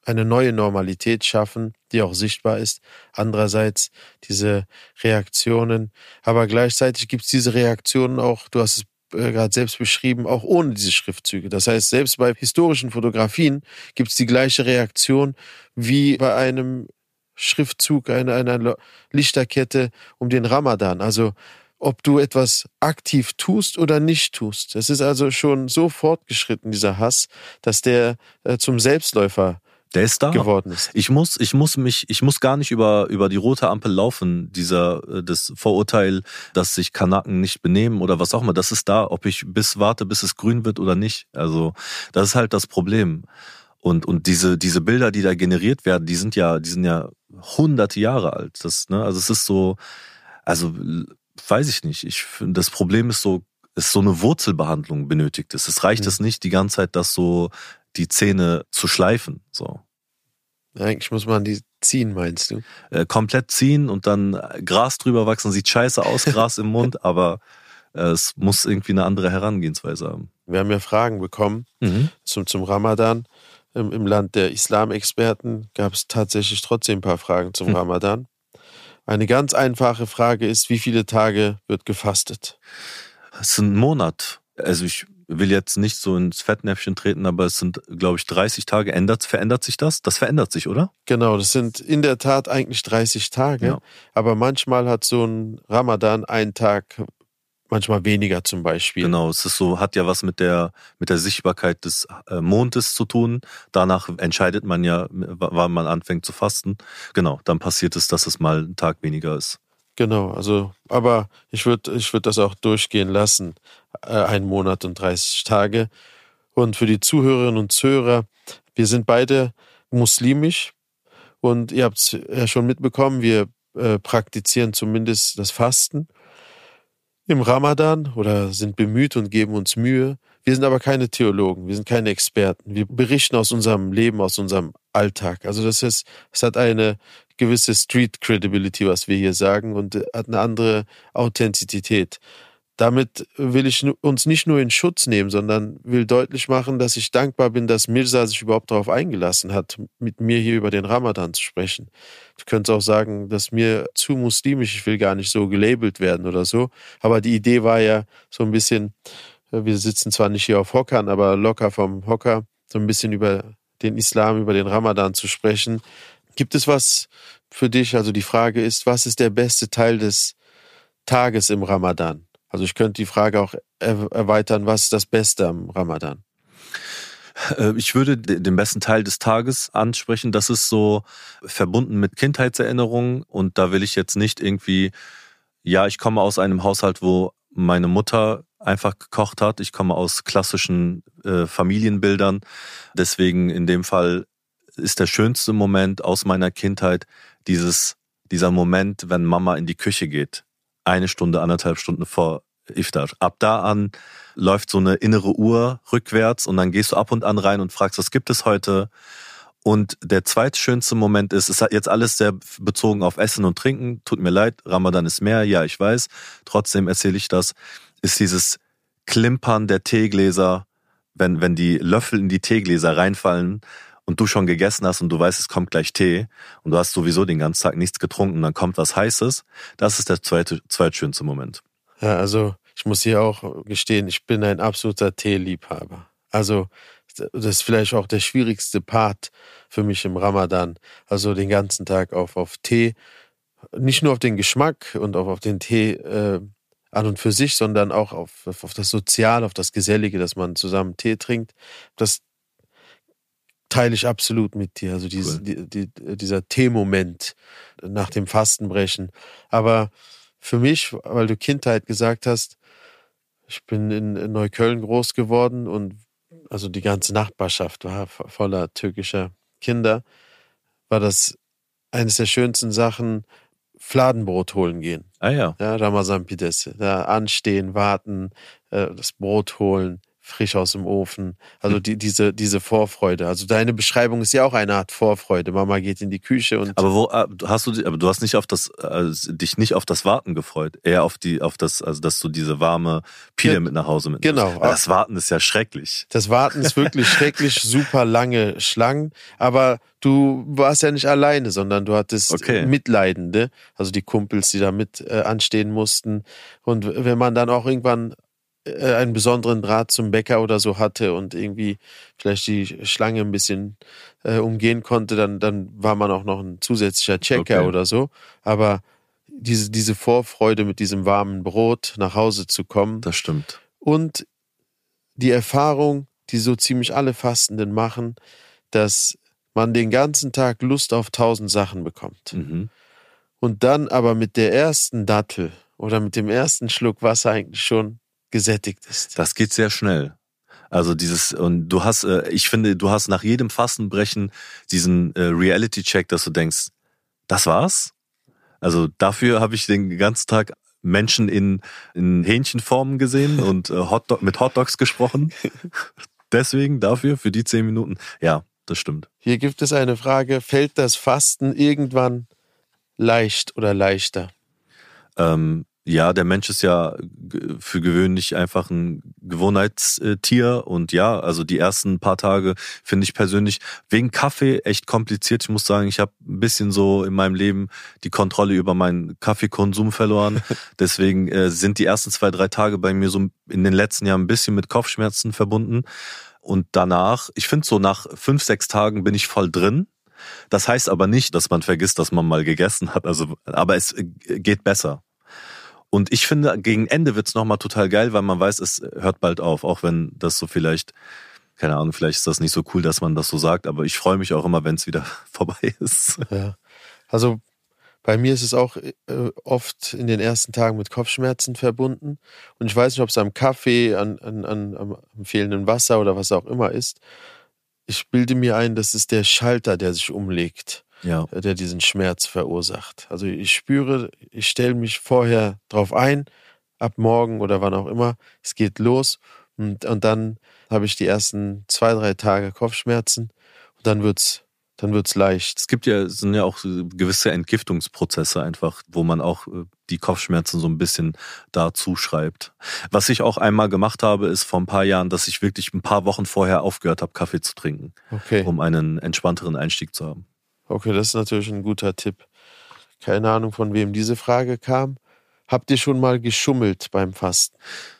S2: eine neue Normalität schaffen, die auch sichtbar ist. Andererseits diese Reaktionen. Aber gleichzeitig gibt es diese Reaktionen auch, du hast es gerade selbst beschrieben, auch ohne diese Schriftzüge. Das heißt, selbst bei historischen Fotografien gibt es die gleiche Reaktion wie bei einem Schriftzug, einer, einer Lichterkette um den Ramadan. Also ob du etwas aktiv tust oder nicht tust. Das ist also schon so fortgeschritten, dieser Hass, dass der äh, zum Selbstläufer
S3: Der ist da.
S2: geworden ist.
S3: Ich muss, ich muss mich, ich muss gar nicht über, über die rote Ampel laufen, dieser, das Vorurteil, dass sich Kanaken nicht benehmen oder was auch immer. Das ist da, ob ich bis warte, bis es grün wird oder nicht. Also, das ist halt das Problem. Und, und diese, diese Bilder, die da generiert werden, die sind ja, die sind ja hunderte Jahre alt. Das, ne, also es ist so, also, weiß ich nicht. Ich finde, das Problem ist so, ist so eine Wurzelbehandlung benötigt ist. Es reicht
S2: Mhm.
S3: es nicht, die ganze Zeit das so, die Zähne zu schleifen, so.
S2: Eigentlich muss man die ziehen, meinst du?
S3: Äh, komplett ziehen und dann Gras drüber wachsen, sieht scheiße aus, Gras im Mund, aber äh, es muss irgendwie eine andere Herangehensweise haben.
S2: Wir haben ja Fragen bekommen
S3: Mhm.
S2: zum, zum Ramadan. Im, Im Land der Islamexperten gab es tatsächlich trotzdem ein paar Fragen zum
S3: Hm.
S2: Ramadan. Eine ganz einfache Frage ist, wie viele Tage wird gefastet?
S3: Es ist ein Monat. Also ich will jetzt nicht so ins Fettnäpfchen treten, aber es sind, glaube ich, dreißig Tage. Ändert, verändert sich das? Das verändert sich, oder?
S2: Genau, das sind in der Tat eigentlich dreißig Tage,
S3: Ja.
S2: aber manchmal hat so ein Ramadan einen Tag, manchmal weniger zum Beispiel.
S3: Genau, es ist so, hat ja was mit der mit der Sichtbarkeit des äh, Mondes zu tun. Danach entscheidet man ja, w- wann man anfängt zu fasten. Genau, dann passiert es, dass es mal ein Tag weniger ist.
S2: Genau, also, aber ich würde ich würd das auch durchgehen lassen, äh, einen Monat und dreißig Tage. Und für die Zuhörerinnen und Zuhörer, wir sind beide muslimisch und ihr habt es ja schon mitbekommen, wir äh, praktizieren zumindest das Fasten im Ramadan oder sind bemüht und geben uns Mühe. Wir sind aber keine Theologen, wir sind keine Experten. Wir berichten aus unserem Leben, aus unserem Alltag. Also das ist, es hat eine gewisse Street Credibility, was wir hier sagen, und hat eine andere Authentizität. Damit will ich uns nicht nur in Schutz nehmen, sondern will deutlich machen, dass ich dankbar bin, dass Mirza sich überhaupt darauf eingelassen hat, mit mir hier über den Ramadan zu sprechen. Du könntest auch sagen, dass mir zu muslimisch, ich will gar nicht so gelabelt werden oder so. Aber die Idee war ja so ein bisschen, wir sitzen zwar nicht hier auf Hockern, aber locker vom Hocker, so ein bisschen über den Islam, über den Ramadan zu sprechen. Gibt es was für dich? Also die Frage ist, was ist der beste Teil des Tages im Ramadan? Also ich könnte die Frage auch er- erweitern, was ist das Beste am Ramadan?
S3: Äh, Ich würde de- den besten Teil des Tages ansprechen. Das ist so verbunden mit Kindheitserinnerungen und da will ich jetzt nicht irgendwie, ja, ich komme aus einem Haushalt, wo meine Mutter einfach gekocht hat. Ich komme aus klassischen äh, Familienbildern. Deswegen in dem Fall ist der schönste Moment aus meiner Kindheit dieses, dieser Moment, wenn Mama in die Küche geht. Eine Stunde, anderthalb Stunden vor Iftar. Ab da an läuft so eine innere Uhr rückwärts und dann gehst du ab und an rein und fragst, was gibt es heute? Und der zweitschönste Moment ist, es ist jetzt alles sehr bezogen auf Essen und Trinken. Tut mir leid, Ramadan ist mehr, ja, ich weiß. Trotzdem erzähle ich das. Ist dieses Klimpern der Teegläser, wenn, wenn die Löffel in die Teegläser reinfallen und du schon gegessen hast und du weißt, es kommt gleich Tee und du hast sowieso den ganzen Tag nichts getrunken, dann kommt was Heißes. Das ist der zweite, zweitschönste Moment.
S2: Ja, also ich muss hier auch gestehen, ich bin ein absoluter Teeliebhaber. Also das ist vielleicht auch der schwierigste Part für mich im Ramadan. Also den ganzen Tag auf, auf Tee, nicht nur auf den Geschmack und auch auf den Tee äh, an und für sich, sondern auch auf, auf das Soziale, auf das Gesellige, dass man zusammen Tee trinkt. Das teile ich absolut mit dir. Also dieses,
S3: Cool.
S2: die, die, dieser Teemoment nach dem Fastenbrechen. Aber für mich, weil du Kindheit gesagt hast, ich bin in Neukölln groß geworden und also die ganze Nachbarschaft war voller türkischer Kinder, war das eines der schönsten Sachen, Fladenbrot holen gehen.
S3: Ah ja.
S2: Ja, Ramazan Pidesi. Da anstehen, warten, äh, das Brot holen, frisch aus dem Ofen. Also die, diese, diese Vorfreude. Also deine Beschreibung ist ja auch eine Art Vorfreude. Mama geht in die Küche und.
S3: Aber wo hast du, aber du hast nicht auf das, also dich nicht auf das Warten gefreut, eher auf die, auf das, also dass du diese warme Pide ja, mit nach Hause mitnimmst.
S2: Genau.
S3: Weil das Warten ist ja schrecklich.
S2: Das Warten ist wirklich schrecklich, super lange Schlangen. Aber du warst ja nicht alleine, sondern du hattest okay. Mitleidende, also die Kumpels, die da mit äh, anstehen mussten. Und wenn man dann auch irgendwann einen besonderen Draht zum Bäcker oder so hatte und irgendwie vielleicht die Schlange ein bisschen äh, umgehen konnte, dann, dann war man auch noch ein zusätzlicher Checker okay. oder so. Aber diese, diese Vorfreude mit diesem warmen Brot nach Hause zu kommen.
S3: Das stimmt.
S2: Und die Erfahrung, die so ziemlich alle Fastenden machen, dass man den ganzen Tag Lust auf tausend Sachen bekommt.
S3: Mhm.
S2: Und dann aber mit der ersten Dattel oder mit dem ersten Schluck Wasser eigentlich schon gesättigt ist.
S3: Das geht sehr schnell. Also dieses, und du hast, ich finde, du hast nach jedem Fastenbrechen diesen Reality-Check, dass du denkst, das war's? Also dafür habe ich den ganzen Tag Menschen in, in Hähnchenformen gesehen und Hotdog, mit Hotdogs gesprochen. Deswegen, dafür, für die zehn Minuten. Ja, das stimmt.
S2: Hier gibt es eine Frage, fällt das Fasten irgendwann leicht oder leichter?
S3: Ähm, Ja, der Mensch ist ja für gewöhnlich einfach ein Gewohnheitstier und ja, also die ersten paar Tage finde ich persönlich wegen Kaffee echt kompliziert. Ich muss sagen, ich habe ein bisschen so in meinem Leben die Kontrolle über meinen Kaffeekonsum verloren. Deswegen äh, sind die ersten zwei, drei Tage bei mir so in den letzten Jahren ein bisschen mit Kopfschmerzen verbunden. Und danach, ich finde so nach fünf, sechs Tagen bin ich voll drin. Das heißt aber nicht, dass man vergisst, dass man mal gegessen hat. Also, aber es geht besser. Und ich finde, gegen Ende wird's nochmal total geil, weil man weiß, es hört bald auf. Auch wenn das so vielleicht, keine Ahnung, vielleicht ist das nicht so cool, dass man das so sagt, aber ich freue mich auch immer, wenn es wieder vorbei ist.
S2: Ja, also bei mir ist es auch äh, oft in den ersten Tagen mit Kopfschmerzen verbunden. Und ich weiß nicht, ob es am Kaffee, an, an, an, am fehlenden Wasser oder was auch immer ist. Ich bilde mir ein, das ist der Schalter, der sich umlegt. Ja. Der diesen Schmerz verursacht. Also ich spüre, ich stelle mich vorher drauf ein, ab morgen oder wann auch immer, es geht los und, und dann habe ich die ersten zwei, drei Tage Kopfschmerzen und dann wird's, dann wird's leicht.
S3: Es gibt ja, es sind ja auch gewisse Entgiftungsprozesse einfach, wo man auch die Kopfschmerzen so ein bisschen da zuschreibt. Was ich auch einmal gemacht habe, ist vor ein paar Jahren, dass ich wirklich ein paar Wochen vorher aufgehört habe, Kaffee zu trinken, okay. um einen entspannteren Einstieg zu haben.
S2: Okay, das ist natürlich ein guter Tipp. Keine Ahnung, von wem diese Frage kam. Habt ihr schon mal geschummelt beim Fasten?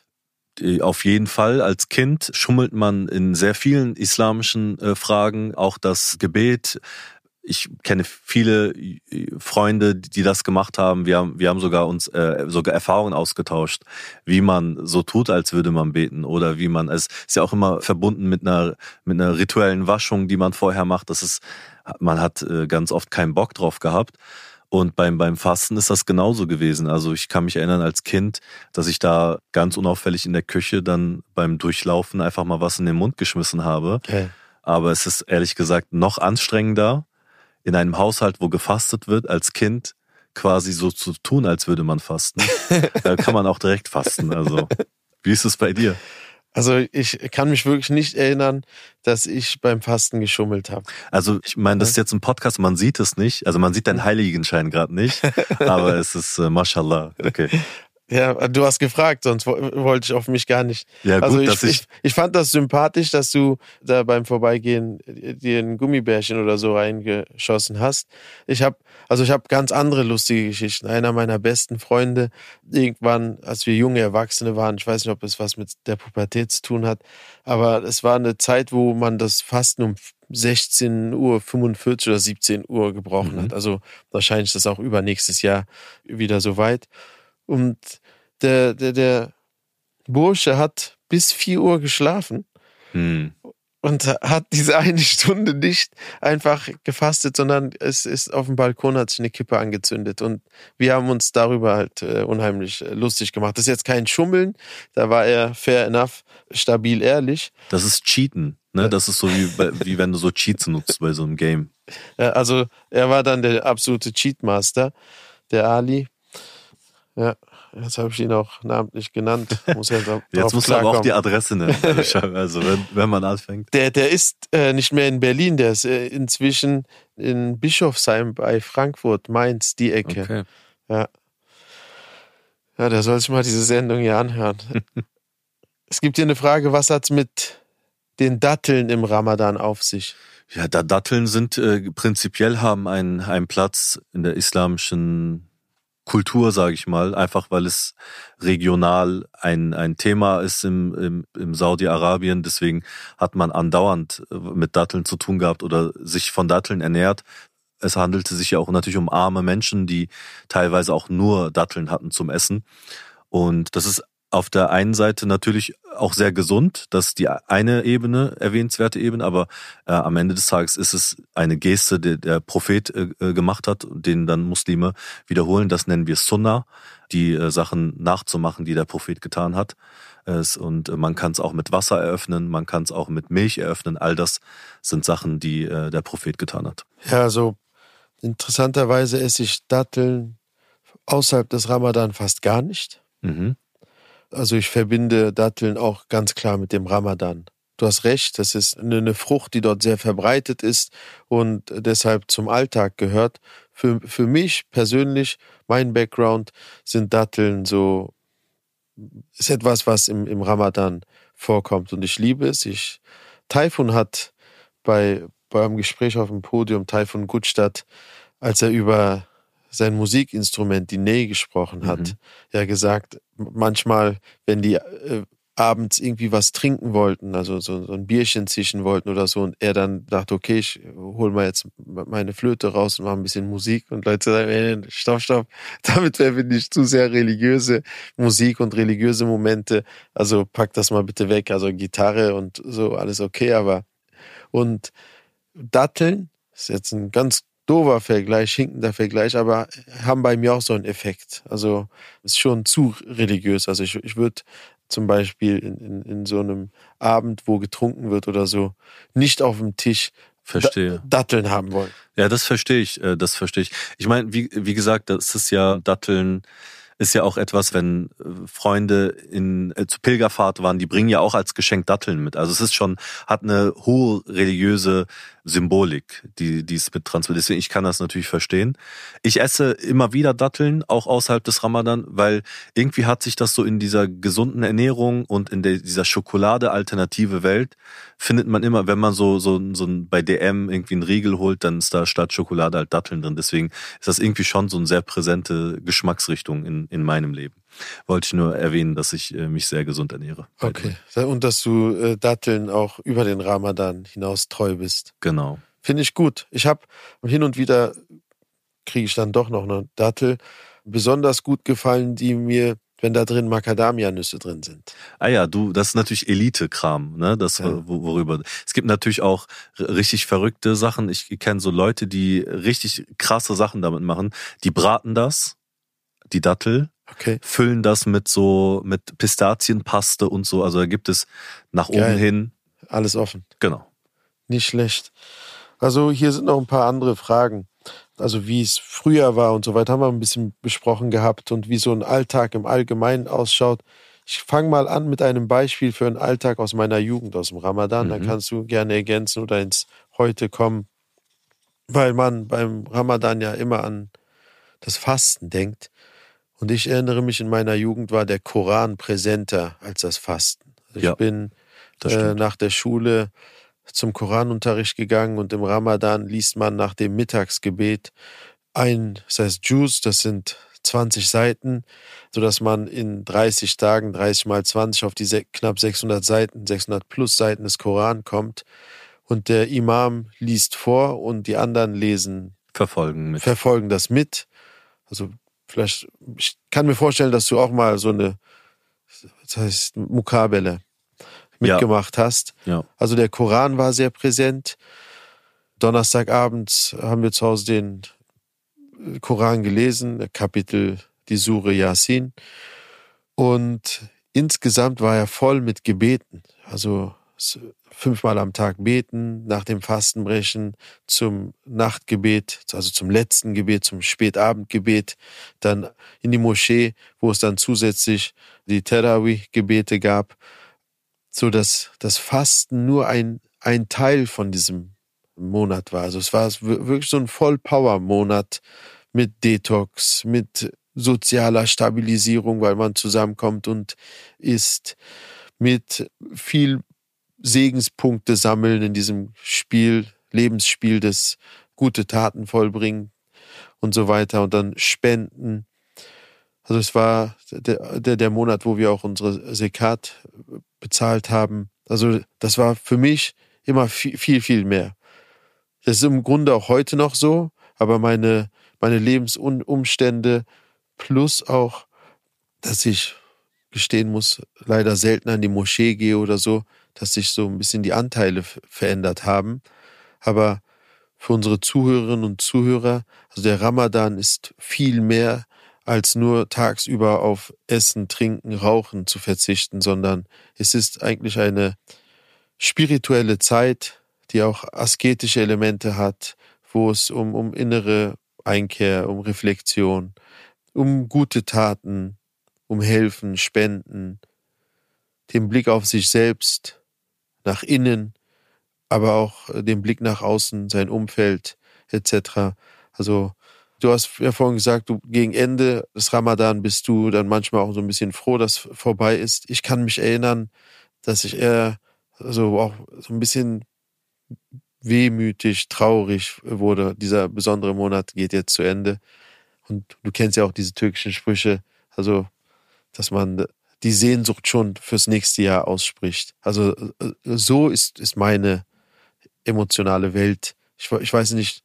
S3: Auf jeden Fall. Als Kind schummelt man in sehr vielen islamischen äh, Fragen. Auch das Gebet. Ich kenne viele Freunde, die das gemacht haben. Wir haben, wir haben sogar uns äh, sogar Erfahrungen ausgetauscht, wie man so tut, als würde man beten, oder wie man es ist ja auch immer verbunden mit einer mit einer rituellen Waschung, die man vorher macht. Das ist, man hat äh, ganz oft keinen Bock drauf gehabt. Und beim beim Fasten ist das genauso gewesen. Also ich kann mich erinnern als Kind, dass ich da ganz unauffällig in der Küche dann beim Durchlaufen einfach mal was in den Mund geschmissen habe. Okay. Aber es ist ehrlich gesagt noch anstrengender, in einem Haushalt, wo gefastet wird, als Kind quasi so zu tun, als würde man fasten. Da kann man auch direkt fasten. Also, wie ist es bei dir?
S2: Also ich kann mich wirklich nicht erinnern, dass ich beim Fasten geschummelt habe.
S3: Also ich meine, das ist jetzt ein Podcast, man sieht es nicht. Also man sieht deinen Heiligenschein gerade nicht. Aber es ist äh, Mashallah. Okay.
S2: Ja, du hast gefragt, sonst wollte ich auf mich gar nicht. Ja, gut, also ich, dass ich, ich, ich fand das sympathisch, dass du da beim Vorbeigehen dir ein Gummibärchen oder so reingeschossen hast. Ich habe also ich habe ganz andere lustige Geschichten. Einer meiner besten Freunde, irgendwann, als wir junge Erwachsene waren, ich weiß nicht, ob es was mit der Pubertät zu tun hat, aber es war eine Zeit, wo man das Fasten um sechzehn Uhr fünfundvierzig oder siebzehn Uhr gebrochen mhm. hat. Also wahrscheinlich ist das auch übernächstes Jahr wieder soweit. Und der, der, der Bursche hat bis vier Uhr geschlafen hm. und hat diese eine Stunde nicht einfach gefastet, sondern es ist auf dem Balkon, hat sich eine Kippe angezündet. Und wir haben uns darüber halt äh, unheimlich lustig gemacht. Das ist jetzt kein Schummeln, da war er fair enough, stabil ehrlich.
S3: Das ist Cheaten, ne? Ja. Das ist so wie, wie wenn du so Cheats nutzt bei so einem Game.
S2: Ja, also er war dann der absolute Cheatmaster, der Ali. Ja, Jetzt habe ich ihn auch namentlich genannt. Muss ja drauf
S3: Jetzt muss er aber auch die Adresse nennen. Also wenn, wenn man anfängt.
S2: Der, der ist äh, nicht mehr in Berlin, der ist äh, inzwischen in Bischofsheim bei Frankfurt, Mainz, die Ecke.
S3: Okay.
S2: Ja. Ja, der soll sich mal diese Sendung hier anhören. Es gibt hier eine Frage, was hat's mit den Datteln im Ramadan auf sich?
S3: Ja, da Datteln sind äh, prinzipiell haben einen, einen Platz in der islamischen Kultur, sage ich mal, einfach weil es regional ein, ein Thema ist im, im, im Saudi-Arabien. Deswegen hat man andauernd mit Datteln zu tun gehabt oder sich von Datteln ernährt. Es handelte sich ja auch natürlich um arme Menschen, die teilweise auch nur Datteln hatten zum Essen. Und das ist auf der einen Seite natürlich auch sehr gesund, das ist die eine Ebene, erwähnenswerte Ebene, aber äh, am Ende des Tages ist es eine Geste, die der Prophet äh, gemacht hat, den dann Muslime wiederholen. Das nennen wir Sunnah, die äh, Sachen nachzumachen, die der Prophet getan hat. Es, und äh, man kann es auch mit Wasser eröffnen, man kann es auch mit Milch eröffnen. All das sind Sachen, die äh, der Prophet getan hat.
S2: Ja, also interessanterweise esse ich Datteln außerhalb des Ramadan fast gar nicht.
S3: Mhm.
S2: Also ich verbinde Datteln auch ganz klar mit dem Ramadan. Du hast recht, das ist eine Frucht, die dort sehr verbreitet ist und deshalb zum Alltag gehört. Für, für mich persönlich, mein Background, sind Datteln so, ist etwas, was im, im Ramadan vorkommt und ich liebe es. Ich, Taifun hat bei, beim Gespräch auf dem Podium, Taifun Gutstadt, als er über sein Musikinstrument, die Ney, gesprochen hat, mhm. ja gesagt, manchmal, wenn die äh, abends irgendwie was trinken wollten, also so, so ein Bierchen zischen wollten oder so, und er dann dachte, okay, ich hol mal jetzt meine Flöte raus und mache ein bisschen Musik, und Leute sagen, ey, stopp, stopp, damit verbinde ich zu sehr religiöse Musik und religiöse Momente, also pack das mal bitte weg, also Gitarre und so, alles okay, aber und Datteln ist jetzt ein ganz doofer Vergleich, hinkender Vergleich, aber haben bei mir auch so einen Effekt. Also ist schon zu religiös. Also ich, ich würde zum Beispiel in, in, in so einem Abend, wo getrunken wird oder so, nicht auf dem Tisch
S3: Verstehe.
S2: Datteln haben wollen.
S3: Ja, das verstehe ich, das verstehe ich. Ich meine, wie, wie gesagt, das ist ja, Datteln ist ja auch etwas, wenn Freunde in äh, zu Pilgerfahrt waren, die bringen ja auch als Geschenk Datteln mit. Also es ist schon, hat eine hohe religiöse Symbolik, die die es mit transportiert. Deswegen, ich kann das natürlich verstehen. Ich esse immer wieder Datteln, auch außerhalb des Ramadan, weil irgendwie hat sich das so in dieser gesunden Ernährung und in der, dieser Schokolade-alternative Welt, findet man immer, wenn man so so so ein, bei D M irgendwie einen Riegel holt, dann ist da statt Schokolade halt Datteln drin. Deswegen ist das irgendwie schon so eine sehr präsente Geschmacksrichtung in in meinem Leben. Wollte ich nur erwähnen, dass ich äh, mich sehr gesund ernähre.
S2: Okay. Und dass du äh, Datteln auch über den Ramadan hinaus treu bist.
S3: Genau.
S2: Finde ich gut. Ich habe hin und wieder, kriege ich dann doch noch eine Dattel, besonders gut gefallen, die mir, wenn da drin Macadamia-Nüsse drin sind.
S3: Ah ja, du, das ist natürlich Elite-Kram, ne? Das, ja. worüber. Es gibt natürlich auch richtig verrückte Sachen. Ich kenne so Leute, die richtig krasse Sachen damit machen. Die braten das, die Dattel,
S2: okay.
S3: füllen das mit so, mit Pistazienpaste und so. Also da gibt es nach
S2: Geil.
S3: oben hin.
S2: Alles offen.
S3: Genau.
S2: Nicht schlecht. Also hier sind noch ein paar andere Fragen. Also wie es früher war und so weiter, haben wir ein bisschen besprochen gehabt und wie so ein Alltag im Allgemeinen ausschaut. Ich fange mal an mit einem Beispiel für einen Alltag aus meiner Jugend, aus dem Ramadan. Mhm. Dann kannst du gerne ergänzen oder ins Heute kommen, weil man beim Ramadan ja immer an das Fasten denkt. Und ich erinnere mich, in meiner Jugend war der Koran präsenter als das Fasten. Also ich
S3: ja,
S2: bin äh, nach der Schule zum Koranunterricht gegangen und im Ramadan liest man nach dem Mittagsgebet ein, das heißt Juz, das sind zwanzig Seiten, sodass man in dreißig Tagen, dreißig mal zwanzig auf die se- knapp sechshundert Seiten, sechshundert plus Seiten des Koran kommt. Und der Imam liest vor und die anderen lesen,
S3: verfolgen mit.
S2: verfolgen das mit. Also vielleicht, ich kann mir vorstellen, dass du auch mal so eine, das heißt Mukabele mitgemacht ja. hast.
S3: Ja.
S2: Also der Koran war sehr präsent. Donnerstagabends haben wir zu Hause den Koran gelesen, Kapitel, die Sure Yasin. Und insgesamt war er voll mit Gebeten. Also fünfmal am Tag beten, nach dem Fastenbrechen zum Nachtgebet, also zum letzten Gebet, zum Spätabendgebet, dann in die Moschee, wo es dann zusätzlich die Terawih-Gebete gab, so dass das Fasten nur ein, ein Teil von diesem Monat war. Also es war wirklich so ein Voll-Power-Monat mit Detox, mit sozialer Stabilisierung, weil man zusammenkommt und isst, mit viel Segenspunkte sammeln in diesem Spiel, Lebensspiel des gute Taten vollbringen und so weiter und dann spenden. Also es war der, der, der Monat, wo wir auch unsere Zekat bezahlt haben. Also das war für mich immer viel, viel, viel mehr. Das ist im Grunde auch heute noch so, aber meine, meine Lebensumstände plus auch, dass ich gestehen muss, leider selten an die Moschee gehe oder so, dass sich so ein bisschen die Anteile f- verändert haben. Aber für unsere Zuhörerinnen und Zuhörer, also der Ramadan ist viel mehr als nur tagsüber auf Essen, Trinken, Rauchen zu verzichten, sondern es ist eigentlich eine spirituelle Zeit, die auch asketische Elemente hat, wo es um, um innere Einkehr, um Reflexion, um gute Taten, um Helfen, Spenden, den Blick auf sich selbst, nach innen, aber auch den Blick nach außen, sein Umfeld et cetera. Also du hast ja vorhin gesagt, du gegen Ende des Ramadan bist du dann manchmal auch so ein bisschen froh, dass vorbei ist. Ich kann mich erinnern, dass ich eher so auch so ein bisschen wehmütig, traurig wurde. Dieser besondere Monat geht jetzt zu Ende. Und du kennst ja auch diese türkischen Sprüche, also dass man die Sehnsucht schon fürs nächste Jahr ausspricht. Also so ist, ist meine emotionale Welt. Ich, ich weiß nicht,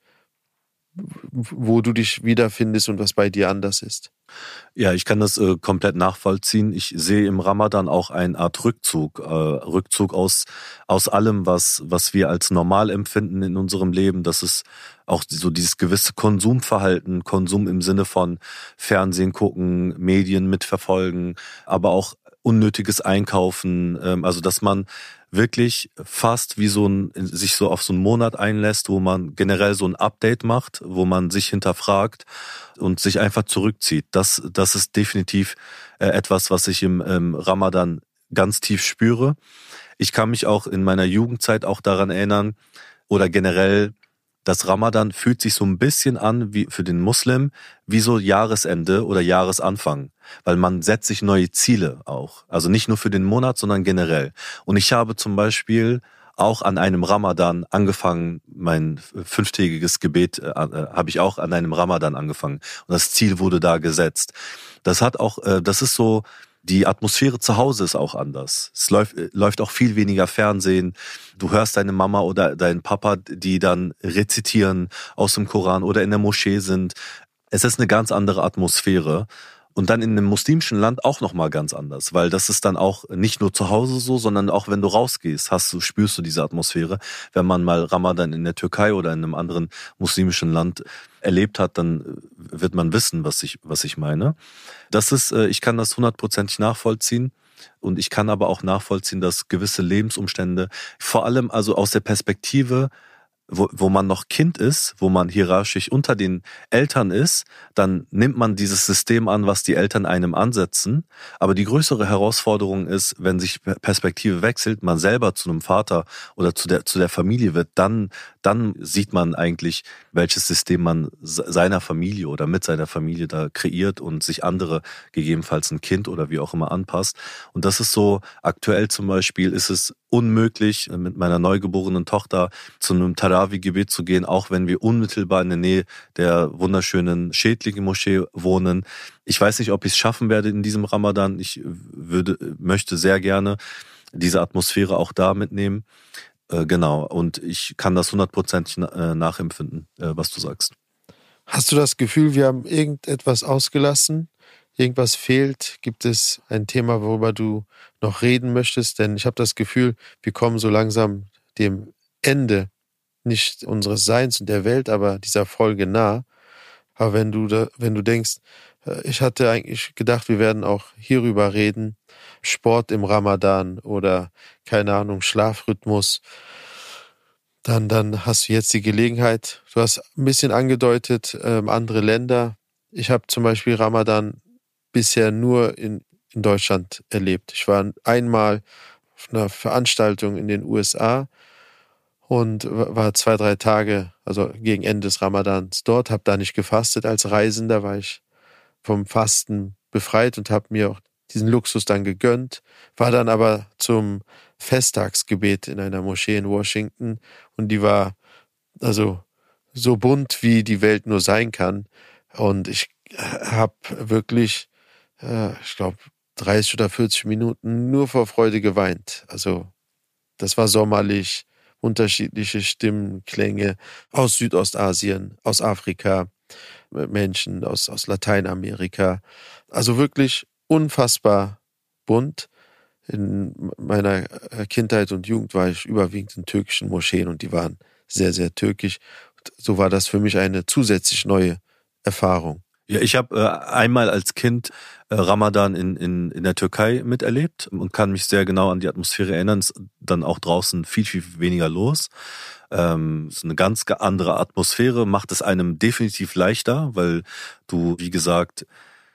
S2: wo du dich wiederfindest und was bei dir anders ist.
S3: Ja, ich kann das äh, komplett nachvollziehen. Ich sehe im Ramadan auch eine Art Rückzug, äh, Rückzug aus aus allem, was was wir als normal empfinden in unserem Leben. Das ist auch so dieses gewisse Konsumverhalten, Konsum im Sinne von Fernsehen gucken, Medien mitverfolgen, aber auch unnötiges Einkaufen. Ähm, also dass man wirklich fast wie so ein, sich so auf so einen Monat einlässt, wo man generell so ein Update macht, wo man sich hinterfragt und sich einfach zurückzieht. Das, das ist definitiv äh, etwas, was ich im ähm, Ramadan ganz tief spüre. Ich kann mich auch in meiner Jugendzeit auch daran erinnern oder generell, das Ramadan fühlt sich so ein bisschen an wie für den Muslim wie so Jahresende oder Jahresanfang, weil man setzt sich neue Ziele auch. Also nicht nur für den Monat, sondern generell. Und ich habe zum Beispiel auch an einem Ramadan angefangen, mein fünftägiges Gebet äh, äh, habe ich auch an einem Ramadan angefangen. Und das Ziel wurde da gesetzt. Das hat auch, äh, das ist so, die Atmosphäre zu Hause ist auch anders. Es läuft, läuft auch viel weniger Fernsehen. Du hörst deine Mama oder deinen Papa, die dann rezitieren aus dem Koran oder in der Moschee sind. Es ist eine ganz andere Atmosphäre. Und dann in einem muslimischen Land auch nochmal ganz anders, weil das ist dann auch nicht nur zu Hause so, sondern auch wenn du rausgehst, hast du, spürst du diese Atmosphäre. Wenn man mal Ramadan in der Türkei oder in einem anderen muslimischen Land erlebt hat, dann wird man wissen, was ich, was ich meine. Das ist, ich kann das hundertprozentig nachvollziehen. Und ich kann aber auch nachvollziehen, dass gewisse Lebensumstände, vor allem also aus der Perspektive, wo, wo man noch Kind ist, wo man hierarchisch unter den Eltern ist, dann nimmt man dieses System an, was die Eltern einem ansetzen. Aber die größere Herausforderung ist, wenn sich Perspektive wechselt, man selber zu einem Vater oder zu der, zu der Familie wird, dann, dann sieht man eigentlich, welches System man seiner Familie oder mit seiner Familie da kreiert und sich andere, gegebenenfalls ein Kind oder wie auch immer anpasst. Und das ist so, aktuell zum Beispiel ist es unmöglich, mit meiner neugeborenen Tochter zu einem Tarawih-Gebet zu gehen, auch wenn wir unmittelbar in der Nähe der wunderschönen Schädlinge-Moschee wohnen. Ich weiß nicht, ob ich es schaffen werde in diesem Ramadan. Ich würde, möchte sehr gerne diese Atmosphäre auch da mitnehmen. Äh, genau, und ich kann das hundertprozentig na- nachempfinden, äh, was du sagst.
S2: Hast du das Gefühl, wir haben irgendetwas ausgelassen? Irgendwas fehlt? Gibt es ein Thema, worüber du noch reden möchtest? Denn ich habe das Gefühl, wir kommen so langsam dem Ende, nicht unseres Seins und der Welt, aber dieser Folge nah. Aber wenn du da, wenn du denkst, ich hatte eigentlich gedacht, wir werden auch hierüber reden, Sport im Ramadan oder, keine Ahnung, Schlafrhythmus, dann, dann hast du jetzt die Gelegenheit. Du hast ein bisschen angedeutet, ähm, andere Länder. Ich habe zum Beispiel Ramadan bisher nur in, in Deutschland erlebt. Ich war einmal auf einer Veranstaltung in den U S A und war zwei, drei Tage, also gegen Ende des Ramadans dort, habe da nicht gefastet als Reisender, war ich vom Fasten befreit und habe mir auch diesen Luxus dann gegönnt, war dann aber zum Festtagsgebet in einer Moschee in Washington und die war also so bunt, wie die Welt nur sein kann. Und ich habe wirklich, äh, ich glaube, dreißig oder vierzig Minuten nur vor Freude geweint. Also das war sommerlich, unterschiedliche Stimmen, Klänge aus Südostasien, aus Afrika, Menschen aus, aus Lateinamerika. Also wirklich unfassbar bunt. In meiner Kindheit und Jugend war ich überwiegend in türkischen Moscheen und die waren sehr, sehr türkisch. So war das für mich eine zusätzlich neue Erfahrung.
S3: Ja, ich habe äh, einmal als Kind äh, Ramadan in, in, in der Türkei miterlebt und kann mich sehr genau an die Atmosphäre erinnern. Es ist dann auch draußen viel, viel weniger los. Ähm, es ist eine ganz andere Atmosphäre, macht es einem definitiv leichter, weil du, wie gesagt,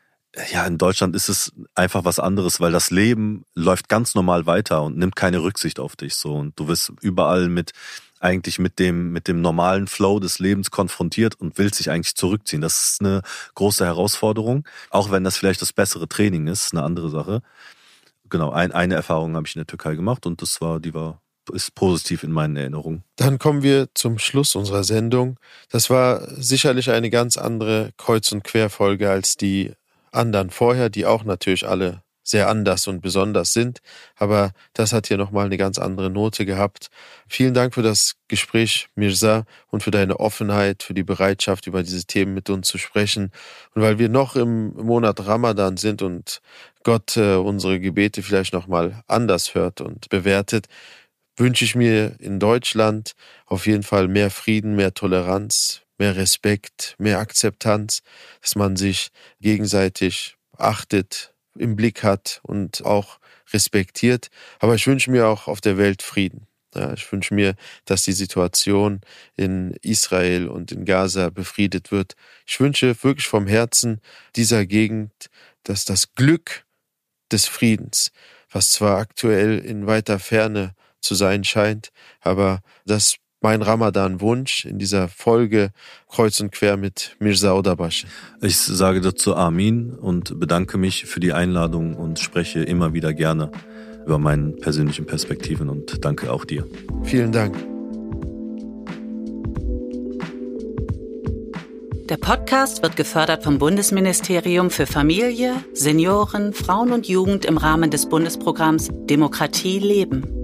S3: ja, in Deutschland ist es einfach was anderes, weil das Leben läuft ganz normal weiter und nimmt keine Rücksicht auf dich so und du wirst überall mit eigentlich mit dem mit dem normalen Flow des Lebens konfrontiert und willst dich eigentlich zurückziehen. Das ist eine große Herausforderung, auch wenn das vielleicht das bessere Training ist, eine andere Sache. Genau, ein, eine Erfahrung habe ich in der Türkei gemacht und das war, die war ist positiv in meinen Erinnerungen.
S2: Dann kommen wir zum Schluss unserer Sendung. Das war sicherlich eine ganz andere Kreuz- und Querfolge als die anderen vorher, die auch natürlich alle sehr anders und besonders sind, aber das hat hier nochmal eine ganz andere Note gehabt. Vielen Dank für das Gespräch, Mirza, und für deine Offenheit, für die Bereitschaft, über diese Themen mit uns zu sprechen. Und weil wir noch im Monat Ramadan sind und Gott äh, unsere Gebete vielleicht nochmal anders hört und bewertet, wünsche ich mir in Deutschland auf jeden Fall mehr Frieden, mehr Toleranz, mehr Respekt, mehr Akzeptanz, dass man sich gegenseitig achtet, im Blick hat und auch respektiert. Aber ich wünsche mir auch auf der Welt Frieden. Ja, ich wünsche mir, dass die Situation in Israel und in Gaza befriedet wird. Ich wünsche wirklich vom Herzen dieser Gegend, dass das Glück des Friedens, was zwar aktuell in weiter Ferne zu sein scheint, aber das mein Ramadan-Wunsch in dieser Folge Kreuz und Quer mit Mirza Odabashi.
S3: Ich sage dazu Amin und bedanke mich für die Einladung und spreche immer wieder gerne über meine persönlichen Perspektiven und danke auch dir.
S2: Vielen Dank.
S1: Der Podcast wird gefördert vom Bundesministerium für Familie, Senioren, Frauen und Jugend im Rahmen des Bundesprogramms Demokratie leben.